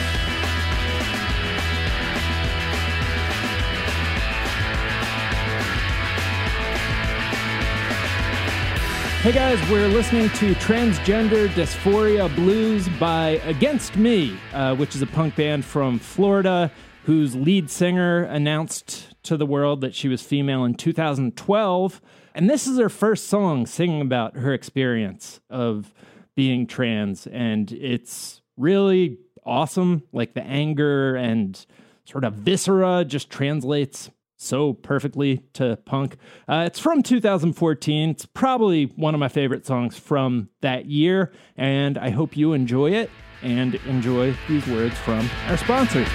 Hey guys, we're listening to Transgender Dysphoria Blues by Against Me, uh, which is a punk band from Florida. whose lead singer announced to the world that she was female in two thousand twelve. And this is her first song singing about her experience of being trans. And it's really awesome. Like the anger and sort of viscera just translates so perfectly to punk. Uh, it's from two thousand fourteen. It's probably one of my favorite songs from that year. And I hope you enjoy it and enjoy these words from our sponsors.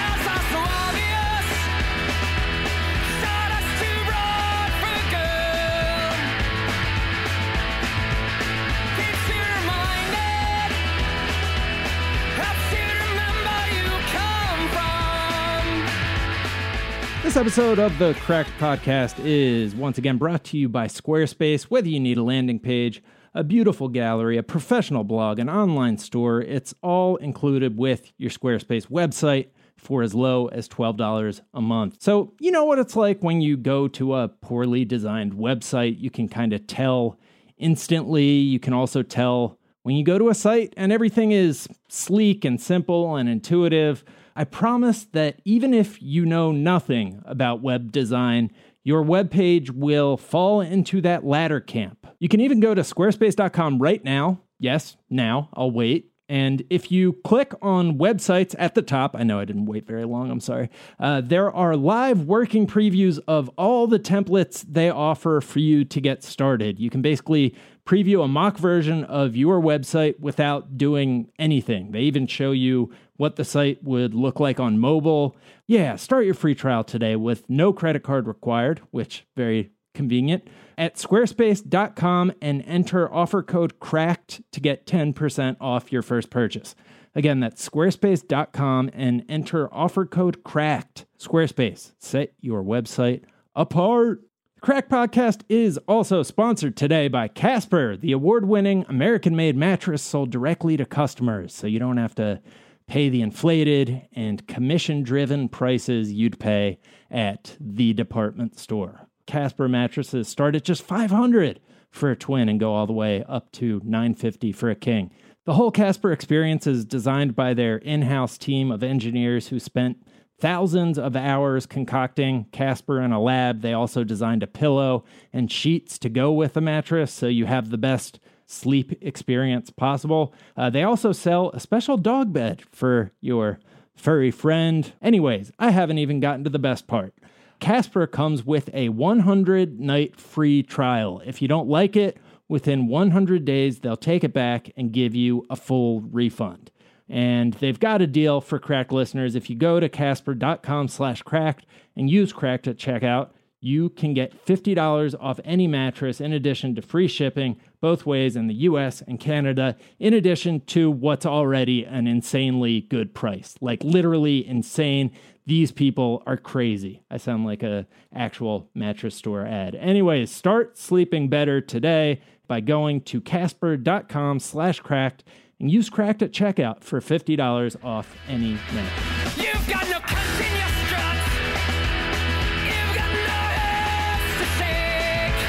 This episode of the Cracked Podcast is once again brought to you by Squarespace. Whether you need a landing page, a beautiful gallery, a professional blog, an online store, it's all included with your Squarespace website for as low as twelve dollars a month. So you know what it's like when you go to a poorly designed website. You can kind of tell instantly. You can also tell when you go to a site and everything is sleek and simple and intuitive. I promise that even if you know nothing about web design, your web page will fall into that latter camp. You can even go to squarespace dot com right now. Yes, now, I'll wait. And if you click on websites at the top, I know I didn't wait very long, I'm sorry. Uh, there are live working previews of all the templates they offer for you to get started. You can basically preview a mock version of your website without doing anything. They even show you what the site would look like on mobile. Yeah, start your free trial today with no credit card required, which very convenient, at squarespace dot com and enter offer code CRACKED to get ten percent off your first purchase. Again, that's squarespace dot com and enter offer code CRACKED. Squarespace, set your website apart. The Crack Podcast is also sponsored today by Casper, the award-winning American-made mattress sold directly to customers, so you don't have to pay the inflated and commission-driven prices you'd pay at the department store. Casper mattresses start at just five hundred dollars for a twin and go all the way up to nine hundred fifty dollars for a king. The whole Casper experience is designed by their in-house team of engineers who spent thousands of hours concocting Casper in a lab. They also designed a pillow and sheets to go with the mattress, so you have the best sleep experience possible. Uh, they also sell a special dog bed for your furry friend. Anyways, I haven't even gotten to the best part. Casper comes with a one hundred night free trial. If you don't like it, within one hundred days, they'll take it back and give you a full refund. And they've got a deal for Cracked listeners. If you go to casper dot com slash cracked and use Cracked at checkout, you can get fifty dollars off any mattress in addition to free shipping both ways in the U S and Canada, in addition to what's already an insanely good price. Like literally insane. These people are crazy. I sound like a actual mattress store ad. Anyways, start sleeping better today by going to casper dot com slash cracked and use Cracked at checkout for fifty dollars off any mattress. You've got no cuts in your struts. You've got no ass to shake.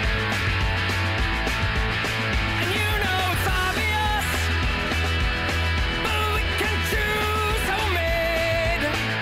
And you know it's obvious, but we can choose homemade.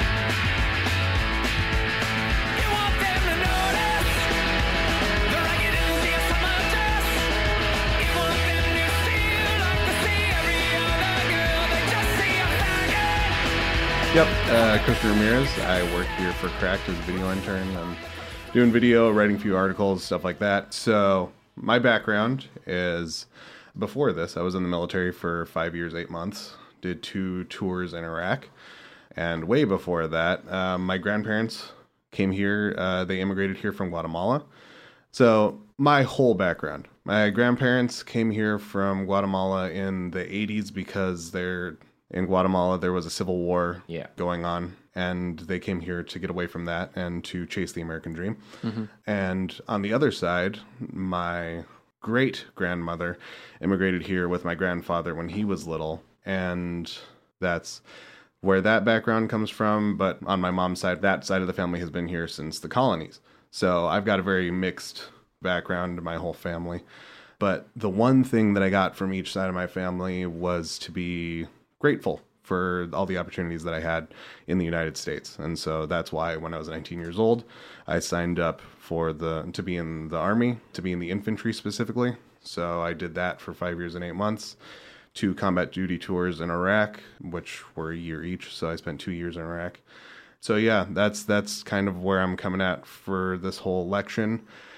You want them to notice the ragged Indian summer dress. You want them to feel like they see every other girl. They just see a faggot. Yep, uh, Christian Ramirez. I work here for Cracked as a video intern. I'm doing video, writing a few articles, stuff like that. So my background is, before this, I was in the military for five years, eight months. Did two tours in Iraq. And way before that, um, my grandparents came here. Uh, they immigrated here from Guatemala. So my whole background. My grandparents came here from Guatemala in the eighties because they're in Guatemala, there was a civil war Yeah. going on, and they came here to get away from that and to chase the American dream. Mm-hmm. And on the other side, my great-grandmother immigrated here with my grandfather when he was little, and that's where that background comes from. But on my mom's side, that side of the family has been here since the colonies. So I've got a very mixed background in my whole family. But the one thing that I got from each side of my family was to be grateful for all the opportunities that I had in the United States. And so that's why when I was nineteen years old, I signed up for the to be in the Army, to be in the infantry specifically. So I did that for five years and eight months, two combat duty tours in Iraq, which were a year each. So I spent two years in Iraq. So yeah, that's that's kind of where I'm coming at for this whole election.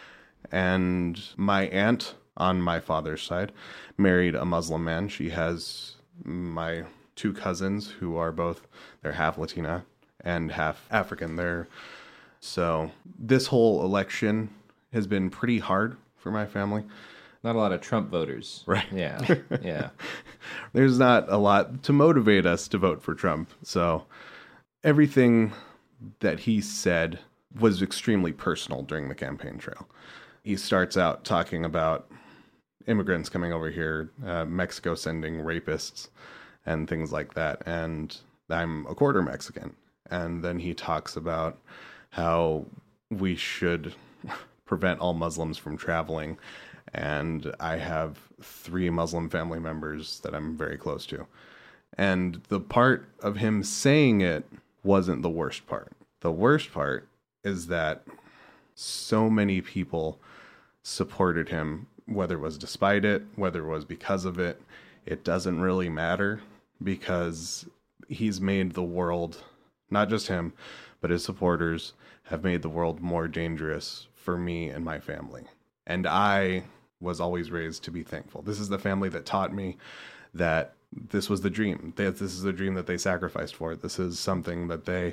And my aunt on my father's side married a Muslim man. She has my two cousins who are both, they're half Latina and half African. They're, so this whole election has been pretty hard for my family. Not a lot of Trump voters. Right. Yeah. Yeah. There's not a lot to motivate us to vote for Trump. So everything that he said was extremely personal during the campaign trail. He starts out talking about immigrants coming over here, uh, Mexico sending rapists and things like that. And I'm a quarter Mexican. And then he talks about how we should prevent all Muslims from traveling. And I have three Muslim family members that I'm very close to. And the part of him saying it wasn't the worst part. The worst part is that so many people supported him, whether it was despite it, whether it was because of it. It doesn't really matter, because he's made the world, not just him, but his supporters have made the world more dangerous for me and my family. And I was always raised to be thankful. This is the family that taught me that this was the dream. That this is the dream that they sacrificed for. This is something that they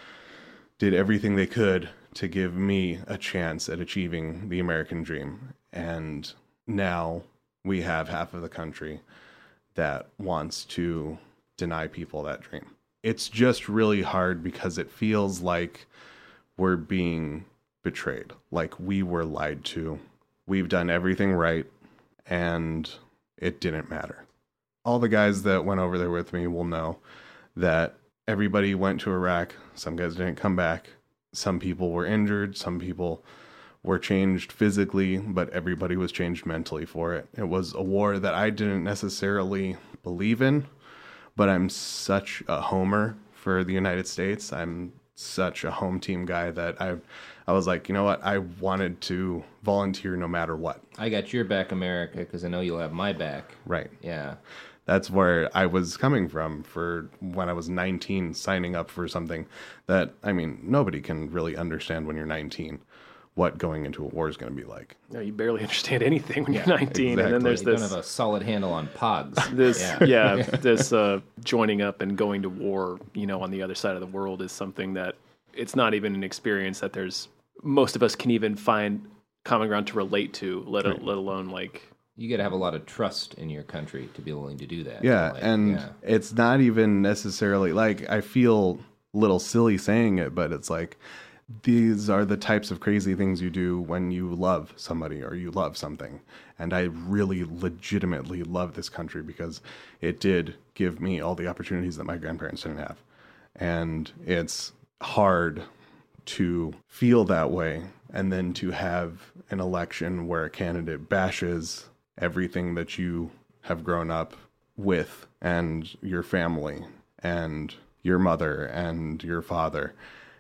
did everything they could to give me a chance at achieving the American dream. And now we have half of the country that wants to deny people that dream. It's just really hard because it feels like we're being betrayed, like we were lied to. We've done everything right, and it didn't matter. All the guys that went over there with me will know that everybody went to Iraq. Some guys didn't come back. Some people were injured. Some people were changed physically, but everybody was changed mentally for it. It was a war that I didn't necessarily believe in, but I'm such a homer for the United States. I'm such a home team guy that I I was like, you know what? I wanted to volunteer no matter what. I got your back, America, because I know you'll have my back. Right. Yeah. That's where I was coming from for when I was nineteen, signing up for something that, I mean, nobody can really understand when you're nineteen what going into a war is going to be like. No, you barely understand anything when Yeah, you're nineteen. exactly. And then there's You this... don't have a solid handle on pogs. This, yeah, yeah, this uh, joining up and going to war, you know, on the other side of the world is something that it's not even an experience that there's most of us can even find common ground to relate to, let Right. let alone like. You got to have a lot of trust in your country to be willing to do that. Yeah, Like, and yeah. it's not even necessarily like I feel a little silly saying it, but it's like these are the types of crazy things you do when you love somebody or you love something. And I really legitimately love this country because it did give me all the opportunities that my grandparents didn't have. And it's hard to feel that way and then to have an election where a candidate bashes everything that you have grown up with and your family and your mother and your father,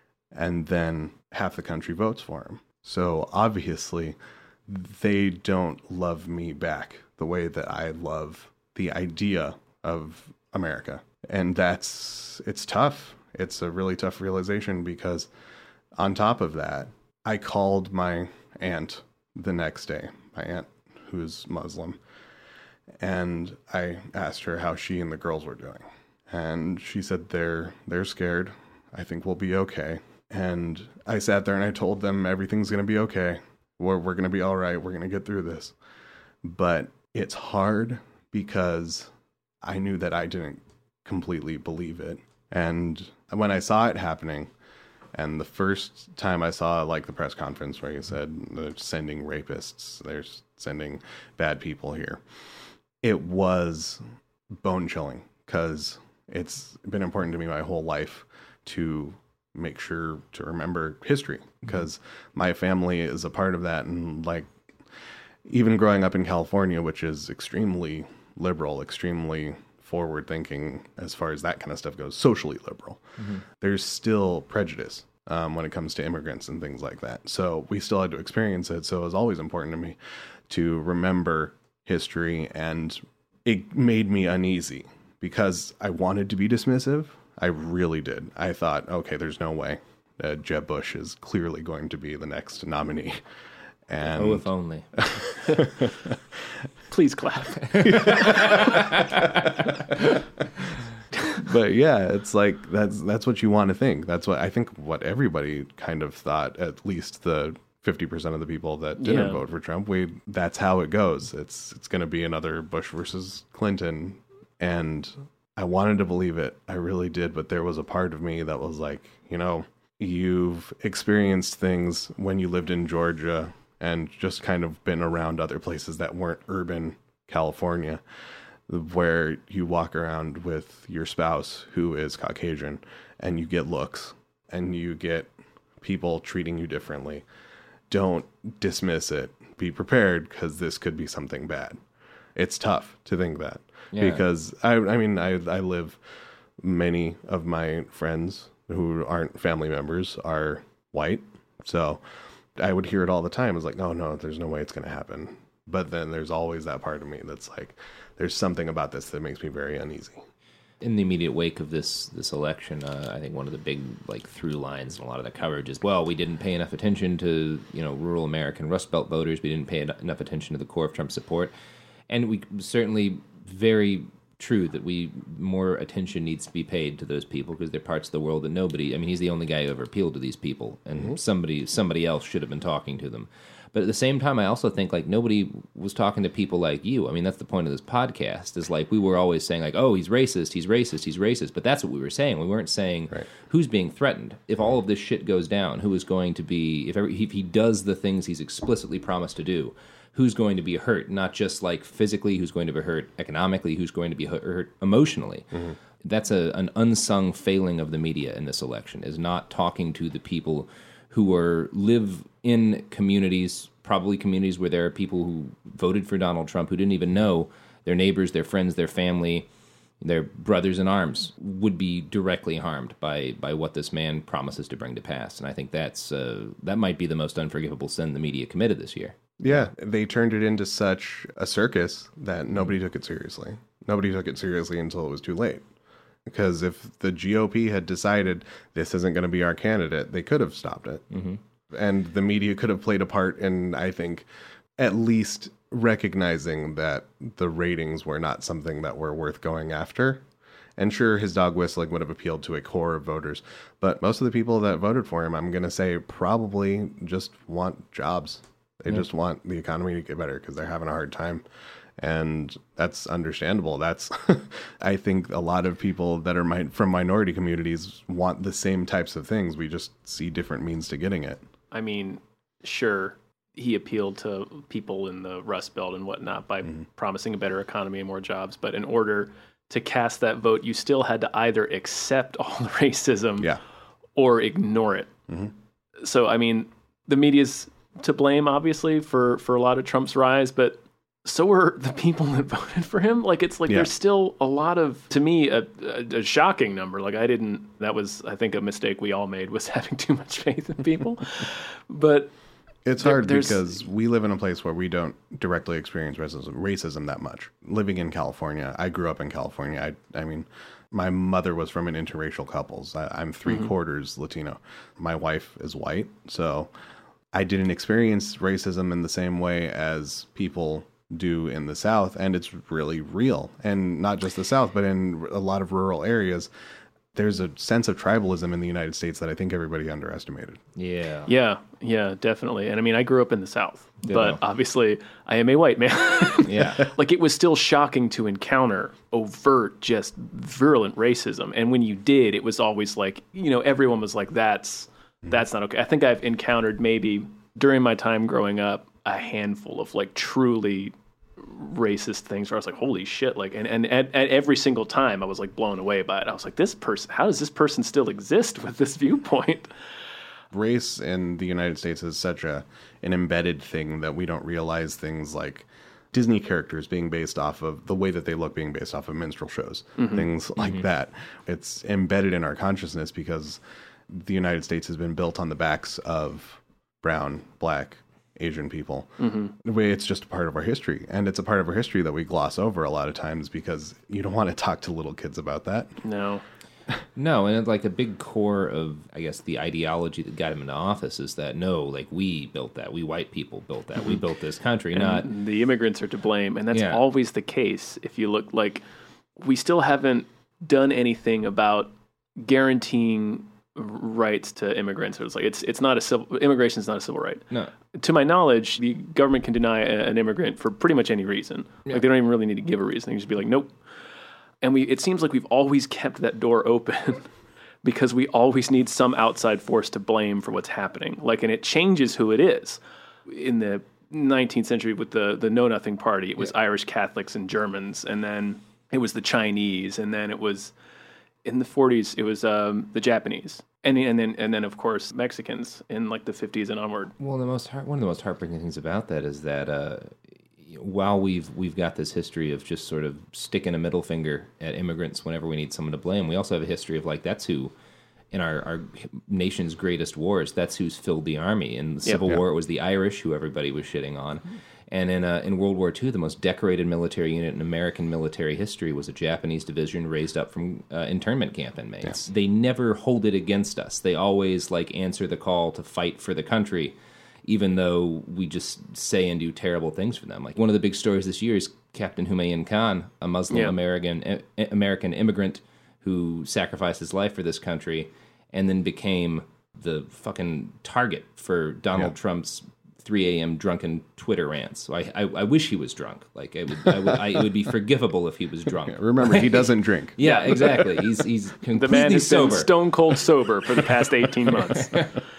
and then half the country votes for him. So obviously they don't love me back the way that I love the idea of America. And that's, it's tough. It's a really tough realization because on top of that, I called my aunt the next day, my aunt who's Muslim, and I asked her how she and the girls were doing. And she said they're they're scared. I think we'll be okay. And I sat there and I told them everything's going to be okay. We're we're going to be all right. We're going to get through this. But it's hard because I knew that I didn't completely believe it. And when I saw it happening, and the first time I saw like the press conference where he said they're sending rapists, they're sending bad people here, it was bone chilling because it's been important to me my whole life to make sure to remember history because my family is a part of that. And like even growing up in California, which is extremely liberal, extremely forward thinking as far as that kind of stuff goes, socially liberal. Mm-hmm. There's still prejudice um, when it comes to immigrants and things like that. So we still had to experience it. So it was always important to me to remember history, and it made me uneasy because I wanted to be dismissive. I really did. I thought, okay, there's no way uh, Jeb Bush is clearly going to be the next nominee. And oh, if only. Please clap. But yeah, it's like that's that's what you want to think. That's what I think what everybody kind of thought, at least the fifty percent of the people that didn't Yeah. vote for Trump. We that's how it goes. It's it's going to be another Bush versus Clinton, and I wanted to believe it. I really did, but there was a part of me that was like, you know, you've experienced things when you lived in Georgia and just kind of been around other places that weren't urban California, where you walk around with your spouse who is Caucasian and you get looks and you get people treating you differently. Don't dismiss it. Be prepared, because this could be something bad. It's tough to think that. Yeah. Because I I mean I I live many of my friends who aren't family members are white. So I would hear it all the time. It's like, oh no, there's no way it's going to happen. But then there's always that part of me that's like, there's something about this that makes me very uneasy. In the immediate wake of this this election, uh, I think one of the big like through lines in a lot of the coverage is, well, we didn't pay enough attention to, you know, rural American Rust Belt voters. We didn't pay en- enough attention to the core of Trump support. And we certainly very true that we more attention needs to be paid to those people, because they're parts of the world that nobody, I mean, he's the only guy who ever appealed to these people, and mm-hmm. somebody somebody else should have been talking to them. But at the same time, I also think like nobody was talking to people like you. I mean, that's the point of this podcast, is like we were always saying like, oh, he's racist, he's racist, he's racist. But that's what we were saying. We weren't saying right. who's being threatened. If all of this shit goes down, who is going to be, if, every, if he does the things he's explicitly promised to do, who's going to be hurt, not just like physically, who's going to be hurt economically, who's going to be hurt emotionally. Mm-hmm. That's a, an unsung failing of the media in this election, is not talking to the people who are live in communities, probably communities where there are people who voted for Donald Trump who didn't even know their neighbors, their friends, their family, their brothers in arms would be directly harmed by, by what this man promises to bring to pass. And I think that's uh, that might be the most unforgivable sin the media committed this year. Yeah, they turned it into such a circus that nobody took it seriously. Nobody took it seriously until it was too late. Because if the G O P had decided this isn't going to be our candidate, they could have stopped it. Mm-hmm. And the media could have played a part in, I think, at least recognizing that the ratings were not something that were worth going after. And sure, his dog whistling would have appealed to a core of voters. But most of the people that voted for him, I'm going to say, probably just want jobs. They yeah. just want the economy to get better because they're having a hard time. And that's understandable. That's, I think a lot of people that are mi- from minority communities want the same types of things. We just see different means to getting it. I mean, sure, he appealed to people in the Rust Belt and whatnot by mm-hmm. promising a better economy and more jobs. But in order to cast that vote, you still had to either accept all the racism yeah. or ignore it. Mm-hmm. So, I mean, the media's to blame, obviously, for, for a lot of Trump's rise, but so were the people that voted for him. Like, it's like yeah. there's still a lot of, to me, a, a, a shocking number. Like, I didn't, that was, I think, a mistake we all made, was having too much faith in people. But it's there, hard because we live in a place where we don't directly experience racism, racism that much. Living in California, I grew up in California. I, I mean, my mother was from an interracial couples. I, I'm three mm-hmm. quarters Latino. My wife is white. So I didn't experience racism in the same way as people do in the South, and it's really real. And not just the South, but in a lot of rural areas, there's a sense of tribalism in the United States that I think everybody underestimated. Yeah. Yeah, yeah, definitely. And I mean, I grew up in the South, Ditto. But obviously I am a white man. Yeah. Like, it was still shocking to encounter overt, just virulent racism. And when you did, it was always like, you know, everyone was like, that's, that's not okay. I think I've encountered maybe during my time growing up a handful of like truly racist things where I was like, holy shit. Like, and, and at, at every single time I was like blown away by it. I was like, this person, how does this person still exist with this viewpoint? Race in the United States is such a, an embedded thing that we don't realize things like Disney characters being based off of the way that they look being based off of minstrel shows, Mm-hmm. things like Mm-hmm. that. It's embedded in our consciousness because the United States has been built on the backs of brown, black, Asian people. Mm-hmm. The way it's just a part of our history. And it's a part of our history that we gloss over a lot of times because you don't want to talk to little kids about that. No. No, and like a big core of, I guess, the ideology that got him into office is that no, like we built that, we white people built that, we built this country, not And the immigrants are to blame, and that's Yeah. always the case. If you look, like, we still haven't done anything about guaranteeing rights to immigrants. It's like it's it's not a civil immigration is not a civil right. no. To my knowledge, the government can deny a, an immigrant for pretty much any reason. Like they don't even really need to give a reason. They can just be like, nope. And we it seems like we've always kept that door open because we always need some outside force to blame for what's happening. Like, and it changes who it is. In the nineteenth century with the the Know Nothing Party, it was Irish Catholics and Germans, and then it was the Chinese, and then it was in the forties it was um, the Japanese, and and then and then of course Mexicans in like the fifties and onward. Well, the most heart, one of the most heartbreaking things about that is that uh, while we've we've got this history of just sort of sticking a middle finger at immigrants whenever we need someone to blame, we also have a history of like that's who, in our, our nation's greatest wars, that's who's filled the army. In the Civil yeah. War, it was the Irish who everybody was shitting on. And in uh, in World War Two, the most decorated military unit in American military history was a Japanese division raised up from uh, internment camp inmates. They never hold it against us. They always like answer the call to fight for the country, even though we just say and do terrible things for them. Like one of the big stories this year is Captain Humayun Khan, a Muslim Yeah. American eh, American immigrant who sacrificed his life for this country, and then became the fucking target for Donald Yeah. Trump's three a.m. drunken Twitter rants. So I, I, I wish he was drunk. Like I would, I would, I, it would be forgivable if he was drunk. Remember, he doesn't drink. Yeah, exactly. He's he's completely The man has sober. been stone cold sober for the past eighteen months.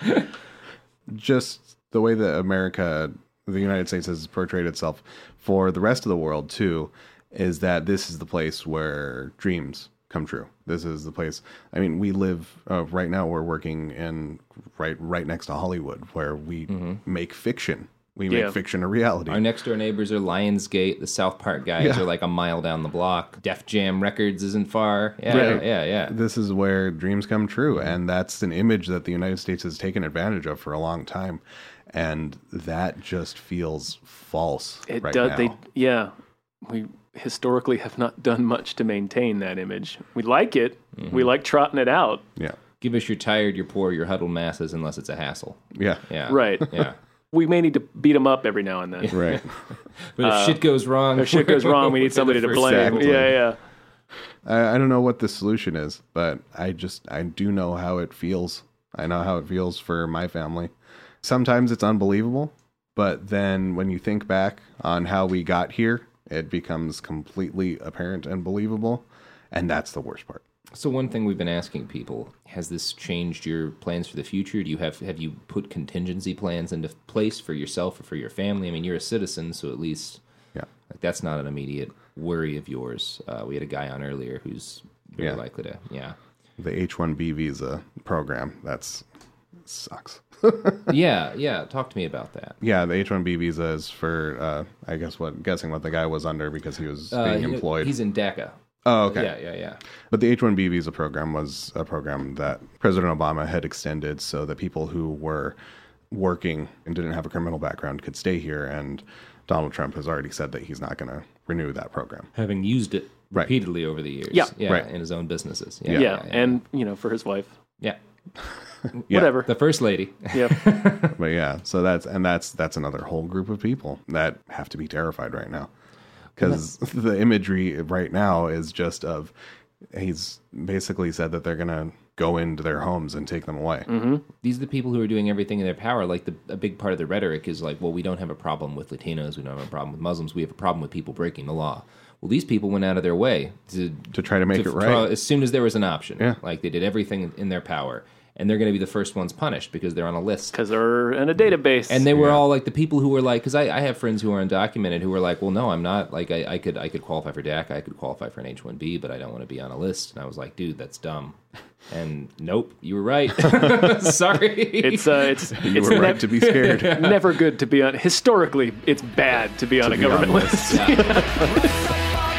Just the way that America, the United States has portrayed itself for the rest of the world too, is that this is the place where dreams come true. This is the place. I mean, we live uh, right now. We're working in right right next to Hollywood, where we make fiction. We make Yeah. fiction a reality. Our next door neighbors are Lionsgate. The South Park guys Yeah. are like a mile down the block. Def Jam Records isn't far. Yeah, Right. yeah, yeah. This is where dreams come true, and that's an image that the United States has taken advantage of for a long time, and that just feels false It right does. now. They yeah. We historically have not done much to maintain that image. We like it. Mm-hmm. We like trotting it out. yeah, Give us your tired, your poor, your huddled masses, unless it's a hassle. yeah, Yeah, Right. Yeah. We may need to beat them up every now and then. right. But if shit goes wrong, If shit goes wrong, we need we're somebody the to first blame. Exactly. Yeah, yeah. I, I don't know what the solution is, but I just I do know how it feels. I know how it feels for my family. Sometimes it's unbelievable, but then when you think back on how we got here, it becomes completely apparent and believable, and that's the worst part. So one thing we've been asking people, has this changed your plans for the future? Do you have have you put contingency plans into place for yourself or for your family? I mean, you're a citizen, so at least Yeah. like that's not an immediate worry of yours. Uh, we had a guy on earlier who's very Yeah. likely to, yeah. The H one B visa program, that's sucks. yeah, yeah. Talk to me about that. Yeah, the H one B visa is for, uh, I guess, what guessing what the guy was under because he was Uh, being he- employed. He's in DACA. Oh, okay. Yeah, yeah, yeah. But the H one B visa program was a program that President Obama had extended so that people who were working and didn't have a criminal background could stay here. And Donald Trump has already said that he's not going to renew that program. Having used it Right. repeatedly over the years. Yeah. yeah Right. in his own businesses. Yeah, Yeah, and you know, for his wife. yeah. Yeah. Whatever. The first lady. Yeah. But yeah, so that's and that's that's another whole group of people that have to be terrified right now because the imagery right now is just of he's basically said that they're going to go into their homes and take them away. Mm-hmm. These are the people who are doing everything in their power. Like the a big part of the rhetoric is like, well, we don't have a problem with Latinos, we don't have a problem with Muslims, we have a problem with people breaking the law. Well, these people went out of their way to To try to make it right. draw- as soon as there was an option. Yeah. Like they did everything in their power. and they're going to be the first ones punished because they're on a list. Because they're in a database. And they were all like the people who were like, because I, I have friends who are undocumented who were like, well, no, I'm not. Like, I, I could I could qualify for DACA, I could qualify for an H one B, but I don't want to be on a list. And I was like, dude, that's dumb. And nope, you were right. Sorry. It's uh, it's You it's were right to be scared. Never good to be on. Historically, it's bad to be on To a be on government lists. list. Yeah.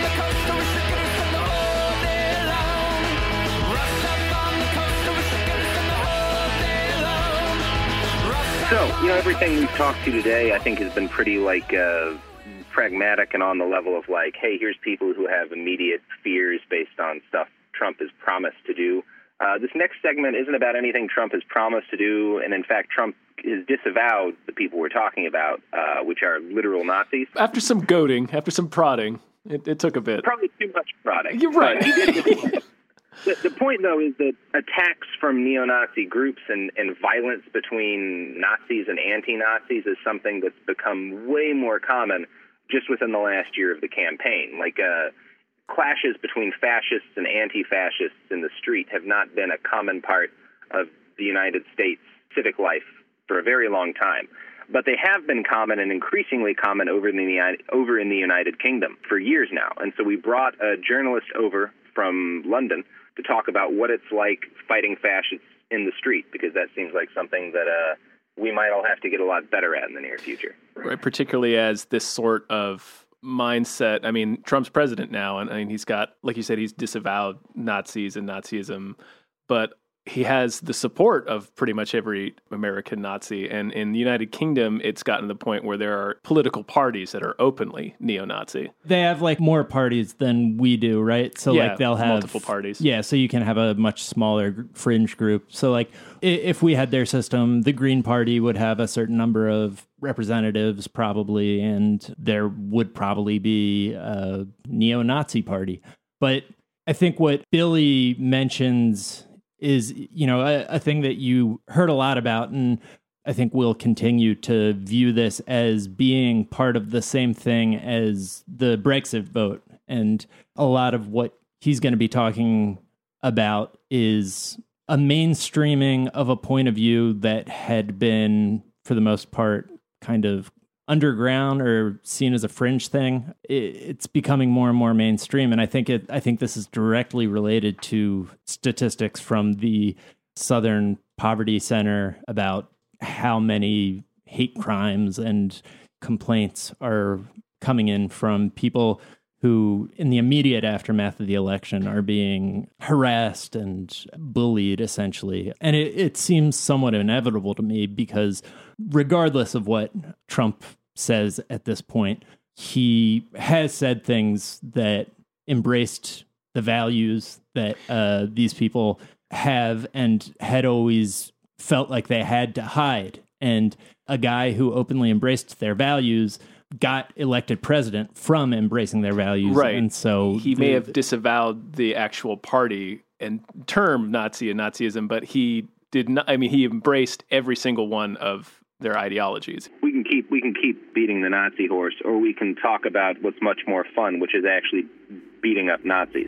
So, you know, everything we've talked to today, I think, has been pretty, like, uh, pragmatic and on the level of, like, hey, here's people who have immediate fears based on stuff Trump has promised to do. Uh, this next segment isn't about anything Trump has promised to do, and in fact, Trump has disavowed the people we're talking about, uh, which are literal Nazis. After some goading, after some prodding, it, it took a bit. Probably too much prodding. You're right. But he did- The, the point, though, is that attacks from neo-Nazi groups and, and violence between Nazis and anti-Nazis is something that's become way more common just within the last year of the campaign. Like, uh, clashes between fascists and anti-fascists in the street have not been a common part of the United States civic life for a very long time. But they have been common and increasingly common over in the, over in the United Kingdom for years now. And so we brought a journalist over from London to talk about what it's like fighting fascists in the street, because that seems like something that uh, we might all have to get a lot better at in the near future. Right, particularly as this sort of mindset. I mean, Trump's president now, and I mean, he's got, like you said, he's disavowed Nazis and Nazism, but he has the support of pretty much every American Nazi. And in the United Kingdom, it's gotten to the point where there are political parties that are openly neo-Nazi. They have like more parties than we do, right? So Yeah, like they'll have multiple parties. Yeah, so you can have a much smaller gr- fringe group. So like i- if we had their system, the Green Party would have a certain number of representatives probably, and there would probably be a neo-Nazi party. But I think what Billy mentions is, you know, a, a thing that you heard a lot about, and I think we'll continue to view this as being part of the same thing as the Brexit vote. And a lot of what he's going to be talking about is a mainstreaming of a point of view that had been, for the most part, kind of underground or seen as a fringe thing. It's becoming more and more mainstream, and I think it. I think this is directly related to statistics from the Southern Poverty Center about how many hate crimes and complaints are coming in from people who, in the immediate aftermath of the election, are being harassed and bullied, essentially. And it, it seems somewhat inevitable to me because regardless of what Trump says at this point, he has said things that embraced the values that uh, these people have and had always felt like they had to hide. And a guy who openly embraced their values got elected president from embracing their values. Right. And so he the, may have disavowed the actual party and term Nazi and Nazism, but he did not. I mean, he embraced every single one of their ideologies. We can keep we can keep beating the Nazi horse, or we can talk about what's much more fun, which is actually beating up Nazis.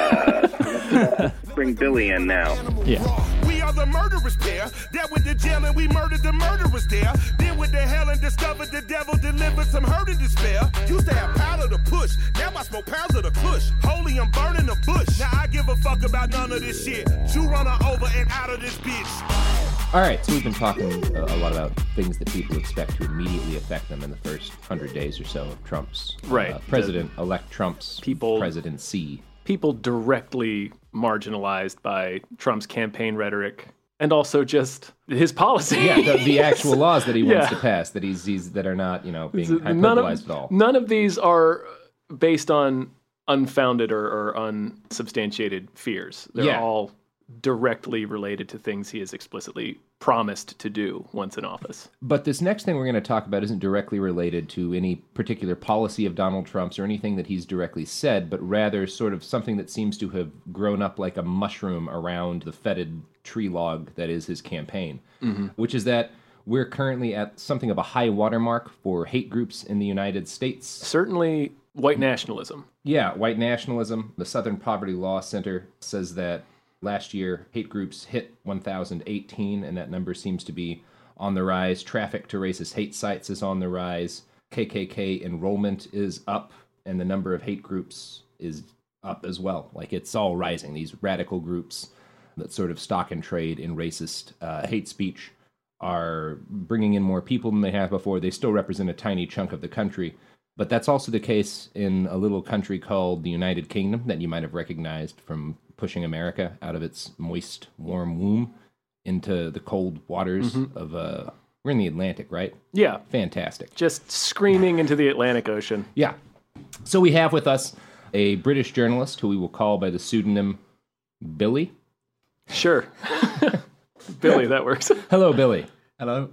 Uh, bring Billy in now. Yeah. We are the murderers there. That went to jail and we murdered the murderers there. Then went to hell and discovered the devil delivered some hurt and despair. Used to have powder to push. Now I smoke pounds of the kush. Holy, I'm burning the bush. Now I give a fuck about none of this shit. You run her over and out of this bitch. All right, so we've been talking a, a lot about things that people expect to immediately affect them in the first hundred days or so of Trump's Right. uh, president-elect Trump's People- presidency. People directly marginalized by Trump's campaign rhetoric and also just his policy. Yeah, the, the actual laws that he wants Yeah. to pass that he's, he's that are not, you know, being none hyperbolized of, at all. None of these are based on unfounded or, or unsubstantiated fears. They're Yeah. all directly related to things he has explicitly promised to do once in office. But this next thing we're going to talk about isn't directly related to any particular policy of Donald Trump's or anything that he's directly said, but rather sort of something that seems to have grown up like a mushroom around the fetid tree log that is his campaign, Mm-hmm. which is that we're currently at something of a high watermark for hate groups in the United States. Certainly white nationalism. Yeah, white nationalism. The Southern Poverty Law Center says that Last year, hate groups hit one thousand eighteen, and that number seems to be on the rise. Traffic to racist hate sites is on the rise. K K K enrollment is up, and the number of hate groups is up as well. Like, it's all rising. These radical groups that sort of stock and trade in racist uh, hate speech are bringing in more people than they have before. They still represent a tiny chunk of the country, but that's also the case in a little country called the United Kingdom that you might have recognized from pushing America out of its moist, warm womb into the cold waters Mhm. of... Uh, we're in the Atlantic, right? Yeah. Fantastic. Just screaming into the Atlantic Ocean. Yeah. So we have with us a British journalist who we will call by the pseudonym Billy. Sure. Billy, that works. Hello, Billy. Hello.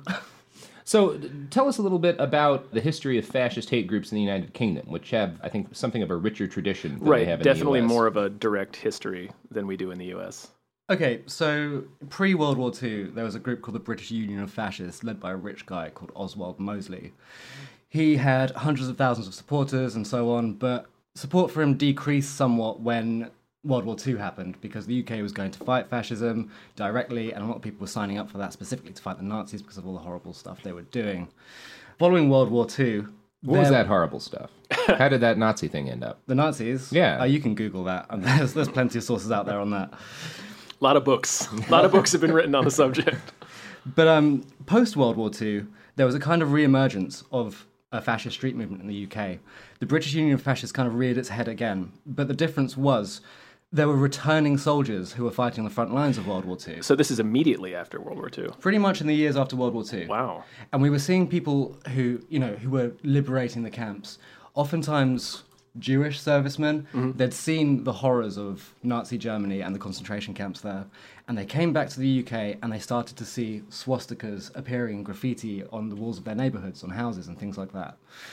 So tell us a little bit about the history of fascist hate groups in the United Kingdom, which have, I think, something of a richer tradition than Right, they have in definitely the U S. more of a direct history than we do in the U S. Okay, so pre-World War Two, there was a group called the British Union of Fascists, led by a rich guy called Oswald Mosley. He had hundreds of thousands of supporters and so on, but support for him decreased somewhat when World War Two happened, because the U K was going to fight fascism directly, and a lot of people were signing up for that specifically to fight the Nazis because of all the horrible stuff they were doing. Following World War Two... What was that horrible stuff? How did that Nazi thing end up? The Nazis? Yeah. Uh, you can Google that. And there's, there's plenty of sources out there on that. A lot of books. A lot of books have been written on the subject. But um, post-World War Two, there was a kind of re-emergence of a fascist street movement in the U K. The British Union of Fascists kind of reared its head again. But the difference was there were returning soldiers who were fighting on the front lines of World War Two. So this is immediately after World War Two? Pretty much in the years after World War Two. Wow. And we were seeing people who, you know, who were liberating the camps. Oftentimes Jewish servicemen. Mm-hmm. They'd seen the horrors of Nazi Germany and the concentration camps there, and they came back to the U K and they started to see swastikas appearing in graffiti on the walls of their neighborhoods, on houses and things like that.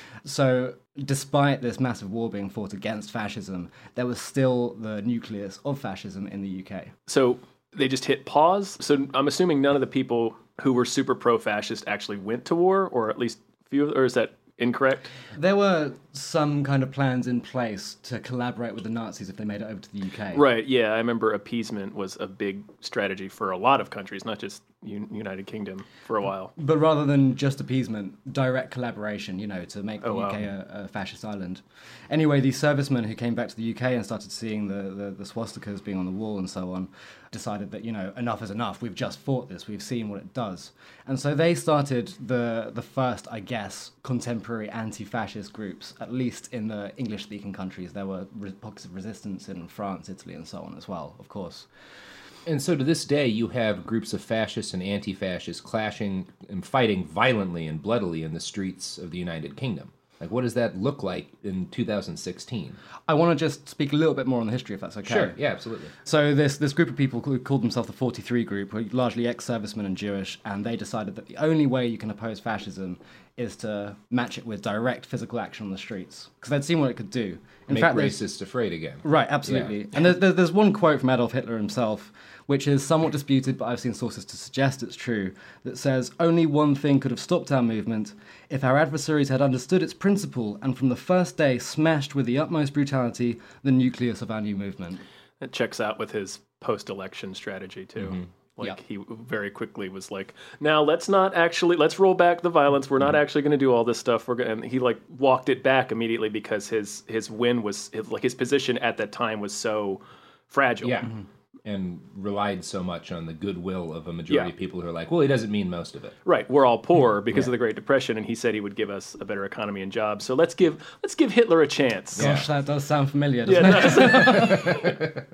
So despite this massive war being fought against fascism, there was still the nucleus of fascism in the U K. So they just hit pause? So I'm assuming none of the people who were super pro-fascist actually went to war, or at least few, or is that incorrect? There were some kind of plans in place to collaborate with the Nazis if they made it over to the U K. Right, yeah. I remember appeasement was a big strategy for a lot of countries, not just U- United Kingdom, for a while. But rather than just appeasement, direct collaboration, you know, to make the Oh, wow. U K a, a fascist island. Anyway, these servicemen who came back to the U K and started seeing the, the, the swastikas being on the wall and so on, decided that, you know, enough is enough. We've just fought this. We've seen what it does. And so they started the, the first, I guess, contemporary anti-fascist groups, at least in the English-speaking countries. There were re- pockets of resistance in France, Italy, and so on as well, of course. And so to this day, you have groups of fascists and anti-fascists clashing and fighting violently and bloodily in the streets of the United Kingdom. Like, what does that look like in two thousand sixteen? I want to just speak a little bit more on the history, if that's okay. Sure, yeah, absolutely. So this this group of people who called themselves the forty-three Group were largely ex-servicemen and Jewish, and they decided that the only way you can oppose fascism is to match it with direct physical action on the streets, because they'd seen what it could do. In Make fact, there's- racists afraid again. Right, absolutely. Yeah. And there's, there's there's one quote from Adolf Hitler himself, which is somewhat disputed, but I've seen sources to suggest it's true, that says, only one thing could have stopped our movement: if our adversaries had understood its principle and from the first day smashed with the utmost brutality the nucleus of our new movement. That checks out with his post-election strategy, too. Mhm. Like, Yeah. he very quickly was like, now let's not actually, let's roll back the violence. We're not actually going to do all this stuff. We're going and he, like, walked it back immediately because his, his win was, his, like, his position at that time was so fragile. Yeah. And relied so much on the goodwill of a majority Yeah. of people who are like, well, he doesn't mean most of it. Right, we're all poor because Yeah. of the Great Depression, and he said he would give us a better economy and jobs. So let's give let's give Hitler a chance. Gosh, that does sound familiar, Yeah, doesn't it it?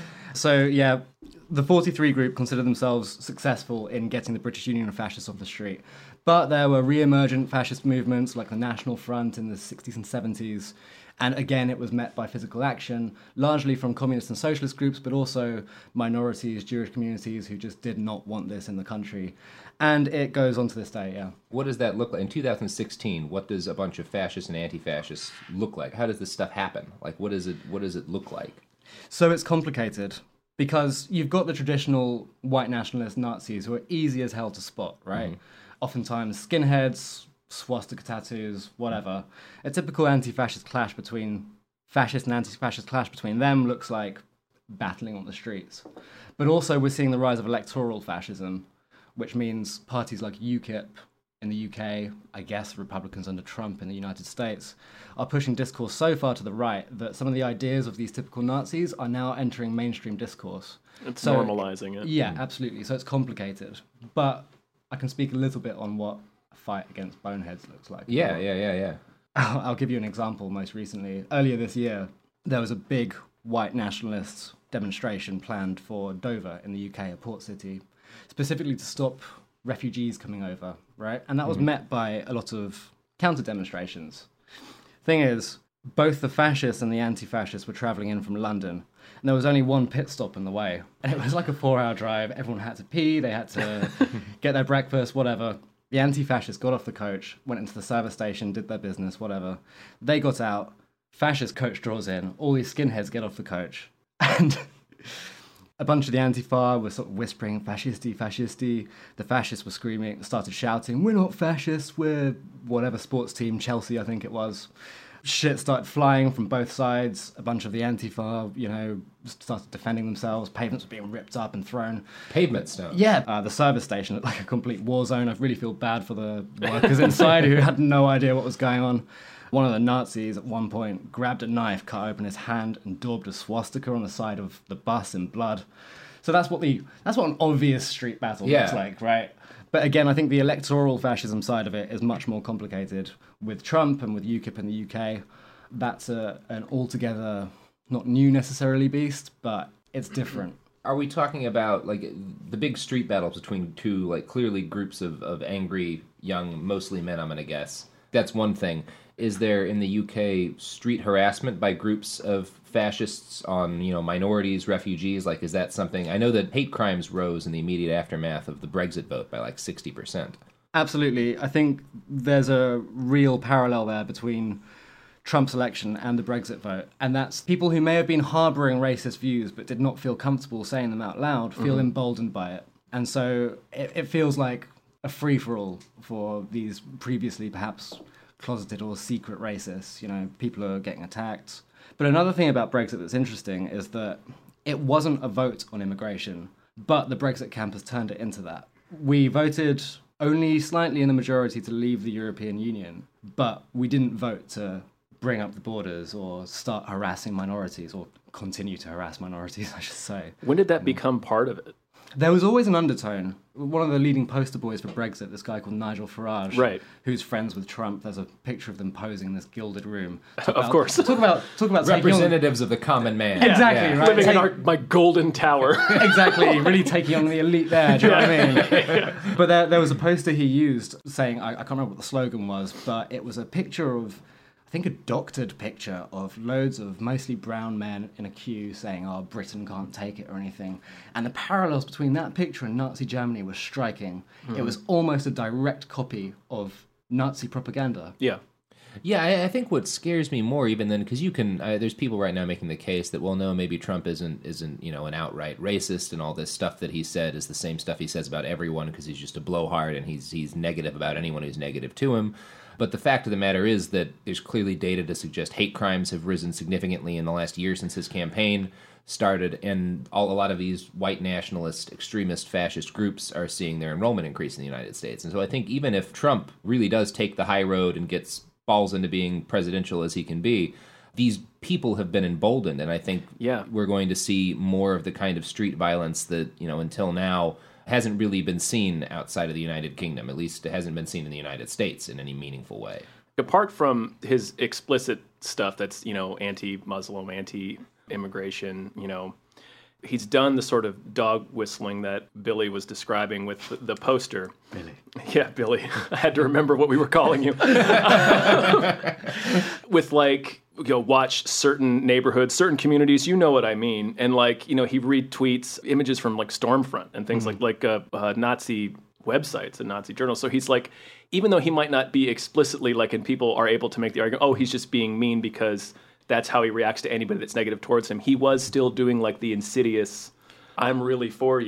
So, yeah, the forty-three Group considered themselves successful in getting the British Union of Fascists off the street. But there were re-emergent fascist movements like the National Front in the sixties and seventies. And again, it was met by physical action, largely from communist and socialist groups, but also minorities, Jewish communities who just did not want this in the country. And it goes on to this day, yeah. What does that look like? In two thousand sixteen, what does a bunch of fascists and anti-fascists look like? How does this stuff happen? Like, what is it, what does it look like? So it's complicated because you've got the traditional white nationalist Nazis who are easy as hell to spot, right? Oftentimes skinheads, swastika tattoos, whatever. A typical anti-fascist clash between fascist and anti-fascist clash between them looks like battling on the streets. But also we're seeing the rise of electoral fascism, which means parties like UKIP in the U K, I guess Republicans under Trump in the United States, are pushing discourse so far to the right that some of the ideas of these typical Nazis are now entering mainstream discourse. It's so, normalizing it. Yeah, absolutely. So it's complicated. But I can speak a little bit on what a fight against boneheads looks like. Yeah, yeah, yeah, yeah. I'll, I'll give you an example most recently. Earlier this year, there was a big white nationalist demonstration planned for Dover in the U K, a port city, specifically to stop refugees coming over, right? And that was Mhm. met by a lot of counter-demonstrations. Thing is, both the fascists and the anti-fascists were travelling in from London, and there was only one pit stop in the way. And it was like a four-hour drive. Everyone had to pee, they had to get their breakfast, whatever. The anti-fascists got off the coach, went into the service station, did their business, whatever. They got out, fascist coach draws in, all these skinheads get off the coach, and a bunch of the Antifa were sort of whispering, fascisti, fascisti. The fascists were screaming, started shouting, we're not fascists, we're whatever sports team, Chelsea, I think it was. Shit started flying from both sides. A bunch of the Antifa, you know, started defending themselves. Pavements were being ripped up and thrown. Pavement stones. Yeah. Uh, the service station looked like a complete war zone. I really feel bad for the workers inside who had no idea what was going on. One of the Nazis at one point grabbed a knife, cut open his hand, and daubed a swastika on the side of the bus in blood. So that's what the that's what an obvious street battle Yeah. looks like, right? But again, I think the electoral fascism side of it is much more complicated. With Trump and with UKIP in the U K, that's a, an altogether not new necessarily beast, but it's different. Are we talking about like the big street battles between two like clearly groups of, of angry young, mostly men, I'm gonna guess? That's one thing. Is there in the U K street harassment by groups of fascists on, you know, minorities, refugees? Like, is that something? I know that hate crimes rose in the immediate aftermath of the Brexit vote by like sixty percent. Absolutely. I think there's a real parallel there between Trump's election and the Brexit vote. And that's people who may have been harbouring racist views but did not feel comfortable saying them out loud, feel Mhm. emboldened by it. And so it, it feels like a free-for-all for these previously perhaps closeted or secret racists. You know, people are getting attacked. But another thing about Brexit that's interesting is that it wasn't a vote on immigration, but the Brexit camp has turned it into that. We voted only slightly in the majority to leave the European Union, but we didn't vote to bring up the borders or start harassing minorities or continue to harass minorities, I should say. When did that become part of it? There was always an undertone. One of the leading poster boys for Brexit, this guy called Nigel Farage, Right. who's friends with Trump. There's a picture of them posing in this gilded room. Talk Of about- course. Talk about talk about taking on- Representatives of the common man. Exactly, Yeah. right. Living in Take- our, my golden tower. Exactly, really taking on the elite there, do you know what I mean? But there, there was a poster he used saying, I, I can't remember what the slogan was, but it was a picture of, I think a doctored picture of loads of mostly brown men in a queue saying, oh, Britain can't take it or anything. And the parallels between that picture and Nazi Germany were striking. It Mhm. was almost a direct copy of Nazi propaganda. Yeah. Yeah, I, I think what scares me more even than because you can, uh, there's people right now making the case that well, no, maybe Trump isn't isn't you know an outright racist and all this stuff that he said is the same stuff he says about everyone because he's just a blowhard and he's he's negative about anyone who's negative to him. But the fact of the matter is that there's clearly data to suggest hate crimes have risen significantly in the last year since his campaign started, and all, a lot of these white nationalist, extremist, fascist groups are seeing their enrollment increase in the United States. And so I think even if Trump really does take the high road and gets falls into being presidential as he can be, these people have been emboldened, and I think yeah. we're going to see more of the kind of street violence that, you know, until now hasn't really been seen outside of the United Kingdom. At least it hasn't been seen in the United States in any meaningful way. Apart from his explicit stuff that's, you know, anti-Muslim, anti-immigration, you know, he's done the sort of dog whistling that Billy was describing with the, the poster. Billy. Yeah, Billy. I had to remember what we were calling you. With like, you know, watch certain neighborhoods, certain communities, you know what I mean. And like, you know, he retweets images from like Stormfront and things Mm-hmm. like, like uh, uh, Nazi websites and Nazi journals. So he's like, even though he might not be explicitly like, and people are able to make the argument, oh, he's just being mean because that's how he reacts to anybody that's negative towards him. He was still doing like the insidious, I'm really for you,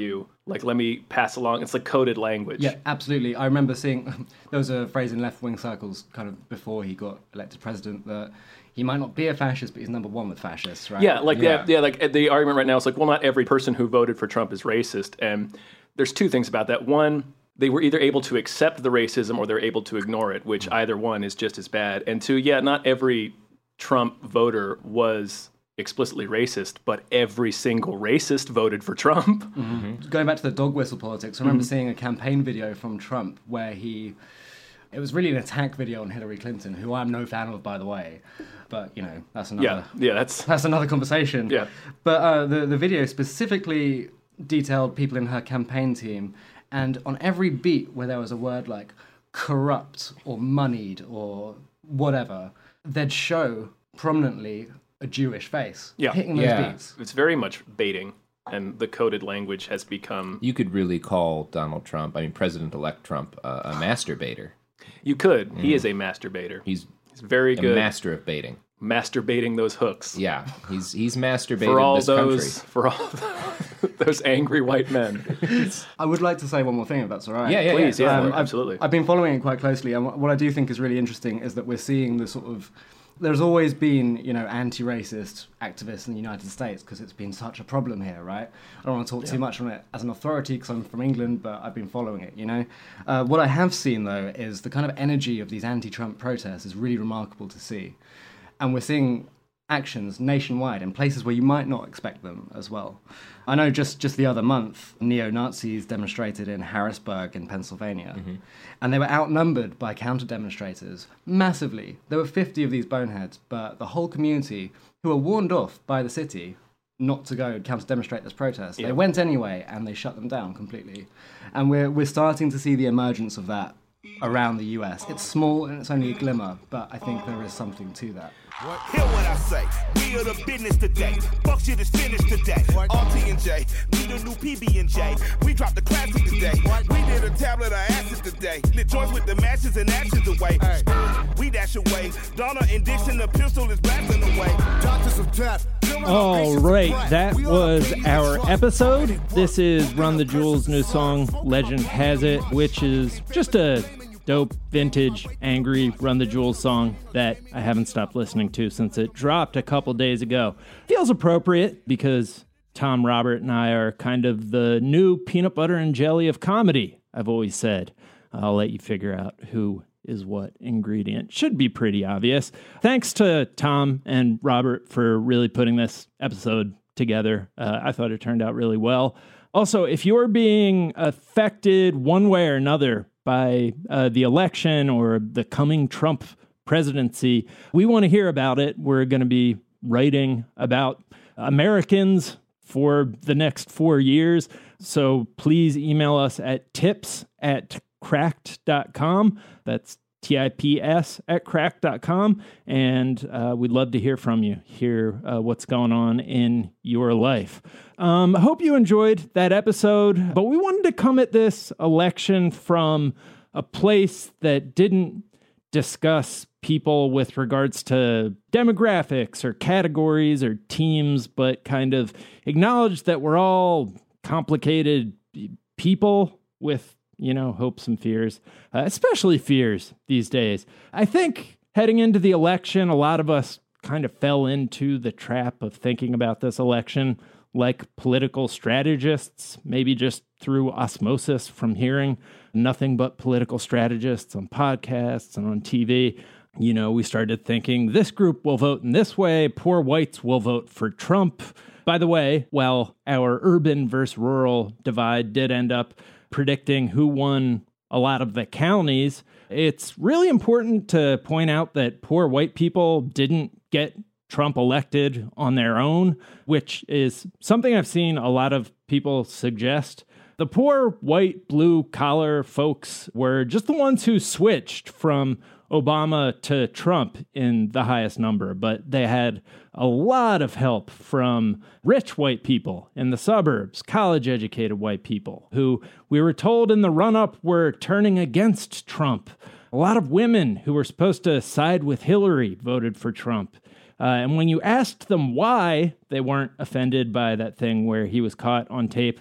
Like, let me pass along. It's like coded language. Yeah, absolutely. I remember seeing, there was a phrase in left-wing circles kind of before he got elected president that he might not be a fascist, but he's number one with fascists, right? Yeah, like yeah. yeah, like the argument right now is like, well, not every person who voted for Trump is racist. And there's two things about that. One, they were either able to accept the racism or they're able to ignore it, which either one is just as bad. And two, yeah, not every Trump voter was explicitly racist, but every single racist voted for Trump. Mm-hmm. Going back to the dog whistle politics, I remember mm-hmm. seeing a campaign video from Trump where he, it was really an attack video on Hillary Clinton, who I'm no fan of, by the way. But, you know, that's another, yeah, yeah, that's... that's another conversation. Yeah. But uh, the, the video specifically detailed people in her campaign team, and on every beat where there was a word like corrupt or moneyed or whatever, they'd show prominently a Jewish face yeah. hitting those yeah. beats. It's very much baiting, and the coded language has become... You could really call Donald Trump, I mean President-elect Trump, uh, a masturbator. You could. Mm. He is a masturbator. He's, he's very a good. master of baiting. Masturbating those hooks. Yeah, he's he's masturbated for all this those country. for all those angry white men. I would like to say one more thing, if that's all right. Yeah, yeah, please, yeah, um, yeah absolutely. I've, I've been following it quite closely, and what I do think is really interesting is that we're seeing the sort of. There's always been, you know, anti-racist activists in the United States because it's been such a problem here, right? I don't want to talk yeah. too much on it as an authority because I'm from England, but I've been following it, you know? Uh, what I have seen, though, is the kind of energy of these anti-Trump protests is really remarkable to see. And we're seeing actions nationwide in places where you might not expect them as well. I know just, just the other month, neo-Nazis demonstrated in Harrisburg in Pennsylvania, mm-hmm. and they were outnumbered by counter-demonstrators massively. There were fifty of these boneheads, but the whole community, who were warned off by the city not to go and counter-demonstrate this protest, yeah. they went anyway, and they shut them down completely. And we're we're starting to see the emergence of that around the U S. It's small and it's only a glimmer, but I think there is something to that. Hear what I say, we are the business today. Fuck shit is finished today. R T and J, we the new P B and J. We dropped the classic today. We did a tablet of acid today. Lit joints with the matches and ashes away. We dash away. Donna and Dixon, the pistol is blasting away. Doctors of death. All right, that was our episode. This is Run the Jewels' new song, Legend Has It, which is just a dope, vintage, angry Run the Jewels song that I haven't stopped listening to since it dropped a couple days ago. Feels appropriate because Tom, Robert, and I are kind of the new peanut butter and jelly of comedy, I've always said. I'll let you figure out who is what ingredient. Should be pretty obvious. Thanks to Tom and Robert for really putting this episode together. Uh, I thought it turned out really well. Also, if you're being affected one way or another by uh, the election or the coming Trump presidency, we want to hear about it. We're going to be writing about Americans for the next four years. So please email us at tips at cracked dot com. That's T I P S at cracked dot com. And uh, we'd love to hear from you, hear uh, what's going on in your life. Um, I hope you enjoyed that episode, but we wanted to come at this election from a place that didn't discuss people with regards to demographics or categories or teams, but kind of acknowledge that we're all complicated people with, you know, hopes and fears, uh, especially fears these days. I think heading into the election, a lot of us kind of fell into the trap of thinking about this election like political strategists, maybe just through osmosis from hearing nothing but political strategists on podcasts and on T V. You know, we started thinking this group will vote in this way, poor whites will vote for Trump. By the way, while our urban versus rural divide did end up predicting who won a lot of the counties, it's really important to point out that poor white people didn't get Trump elected on their own, which is something I've seen a lot of people suggest. The poor white blue collar folks were just the ones who switched from Obama to Trump in the highest number, but they had a lot of help from rich white people in the suburbs, college-educated white people, who we were told in the run-up were turning against Trump. A lot of women who were supposed to side with Hillary voted for Trump. Uh, and when you asked them why, they weren't offended by that thing where he was caught on tape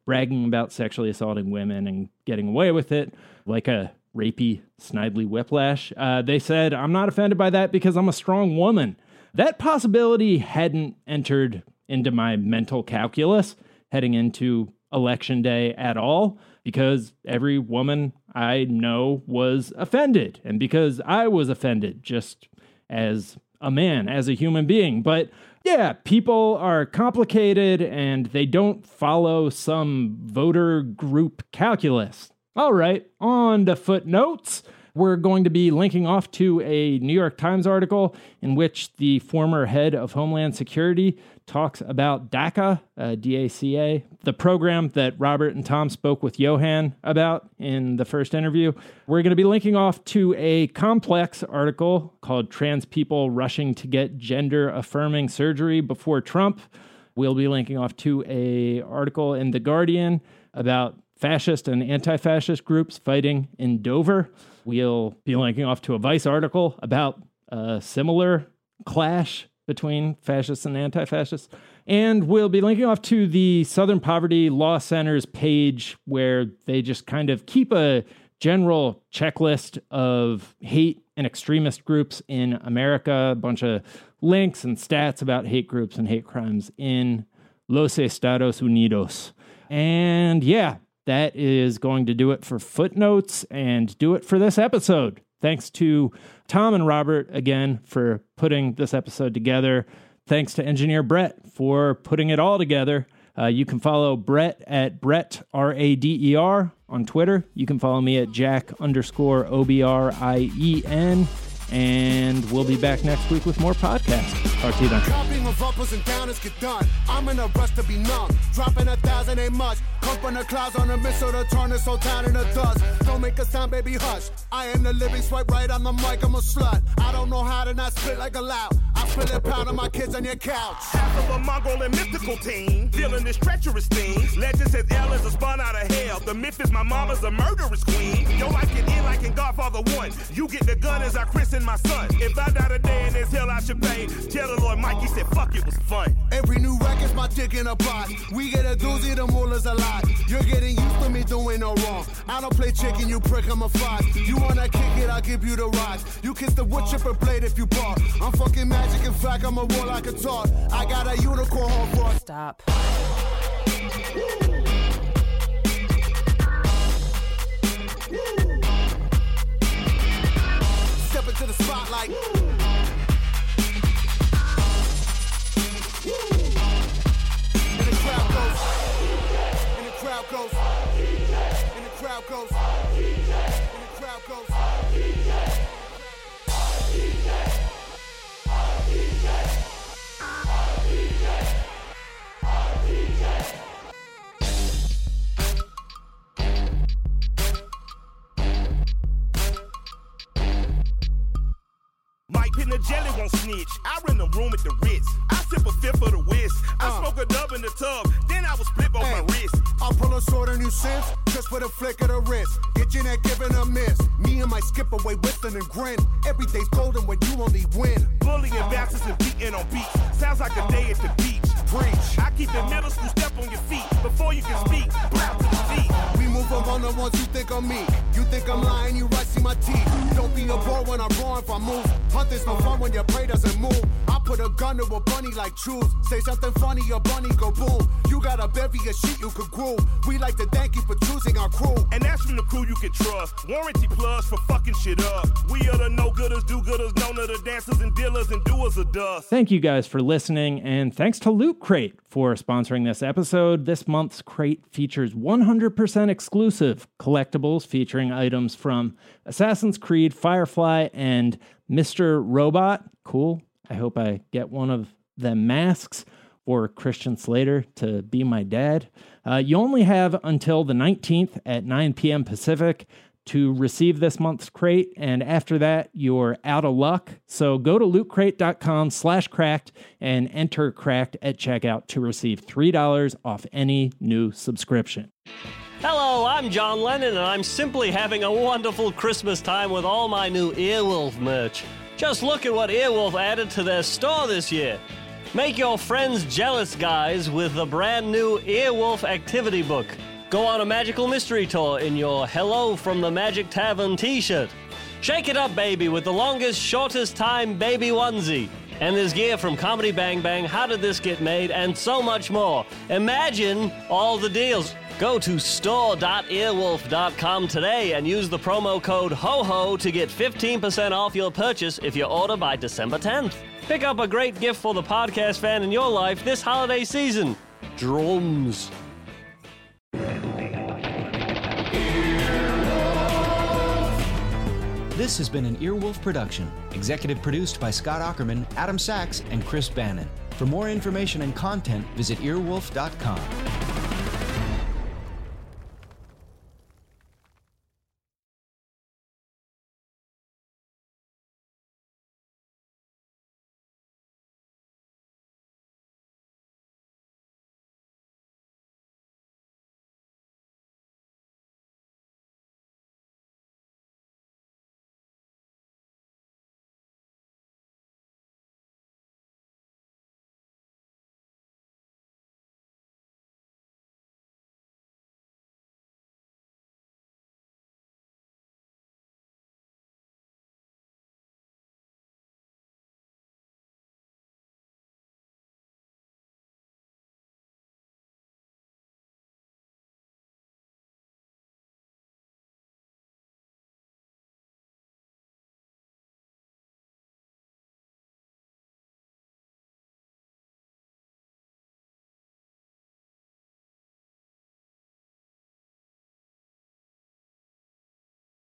bragging about sexually assaulting women and getting away with it, like a rapey, snidely Whiplash. Uh, they said, I'm not offended by that because I'm a strong woman. That possibility hadn't entered into my mental calculus heading into election day at all, because every woman I know was offended, and because I was offended just as a man, as a human being. But yeah, people are complicated and they don't follow some voter group calculus. All right, on to footnotes. We're going to be linking off to a New York Times article in which the former head of Homeland Security talks about DACA, uh, D A C A, the program that Robert and Tom spoke with Johan about in the first interview. We're going to be linking off to a complex article called Trans People Rushing to Get Gender-Affirming Surgery Before Trump. We'll be linking off to a article in The Guardian about fascist and anti-fascist groups fighting in Dover. We'll be linking off to a Vice article about a similar clash between fascists and anti-fascists. And we'll be linking off to the Southern Poverty Law Center's page, where they just kind of keep a general checklist of hate and extremist groups in America, a bunch of links and stats about hate groups and hate crimes in Los Estados Unidos. And yeah, that is going to do it for footnotes and do it for this episode. Thanks to Tom and Robert again for putting this episode together. Thanks to engineer Brett for putting it all together. Uh, you can follow Brett at Brett, R A D E R, on Twitter. You can follow me at Jack underscore O B R I E N. And we'll be back next week with more podcasts. Talk to you then. Dropping of uppers and downers get done. I'm in a rush to be numb. Dropping a thousand ain't much. Come from the clouds on a missile to turn this whole town into dust. Don't make a sound, baby, hush. I am the living swipe right on the mic. I'm a slut. I don't know how to not spit like a loud. I spit it pound on my kids on your couch. Half of a Mongol and mystical team. Dealing this treacherous thing. Legend says L is a spawn out of hell. The myth is my mama's a murderous queen. Yo, I get in like in Godfather one. You get the gun as I christen my son. If I die today in this hell, I should pay. Tell the Lord Mikey said, fuck, it was fun. Every new record's my dick in a box. We get a doozy, the mullah's a lot. You're getting used to me doing no wrong. I don't play chicken, you prick, I'm a fox. You wanna kick it, I'll give you the rocks. You kiss the wood chipper blade if you bark. I'm fucking magic, in fact, I'm a warlock of talk. I got a unicorn horn for stop. Step into the spotlight. And the crowd goes. And the crowd goes. And the crowd goes. And the crowd goes. Mike Pin the jelly won't snitch. I rent a room at the Ritz. I sip a fifth of the whiz. I uh. smoke a dub in the tub. Then I was flip on hey. my wrist. I'll pull a sword on you since, just for the flick of the wrist. Get your neck given a miss. Me and my skip away whistling and grin. Every day's golden when you only win. Bullying bastards and beating on beats. Sounds like a day at the beach. Preach. I keep the middle school step on your feet. Before you can speak, blow to the feet. We move among the ones you think I'm me. You think I'm lying, you right, see my teeth. Don't be a bore when I'm raw if I move. Hunting's no fun when your prey doesn't move. I put a gun to a bunny like truth. Say something funny, your bunny go boom. You got a bevy of shit you could groove. We like to thank you for choosing our crew. And that's from the crew you can trust. Warranty plus for fucking shit up. We are the no-gooders, do-gooders, known to the dancers and dealers and doers of dust. Thank you guys for listening, and thanks to Loot Crate for sponsoring this episode. This month's crate features one hundred percent exclusive collectibles featuring items from Assassin's Creed, Firefly, and Mister Robot. Cool. I hope I get one of them masks or Christian Slater to be my dad. Uh, you only have until the nineteenth at nine p.m. Pacific to receive this month's crate, and after that, you're out of luck. So go to lootcrate.com slash cracked and enter cracked at checkout to receive three dollars off any new subscription. Hello, I'm John Lennon, and I'm simply having a wonderful Christmas time with all my new Earwolf merch. Just look at what Earwolf added to their store this year. Make your friends jealous, guys, with the brand new Earwolf activity book. Go on a magical mystery tour in your Hello from the Magic Tavern t-shirt. Shake it up, baby, with the longest, shortest time baby onesie. And there's gear from Comedy Bang Bang, How Did This Get Made, and so much more. Imagine all the deals. Go to store dot earwolf dot com today and use the promo code HOHO to get fifteen percent off your purchase if you order by December tenth. Pick up a great gift for the podcast fan in your life this holiday season. Drums. This has been an Earwolf production, executive produced by Scott Ackerman, Adam Sachs, and Chris Bannon. For more information and content, visit earwolf dot com.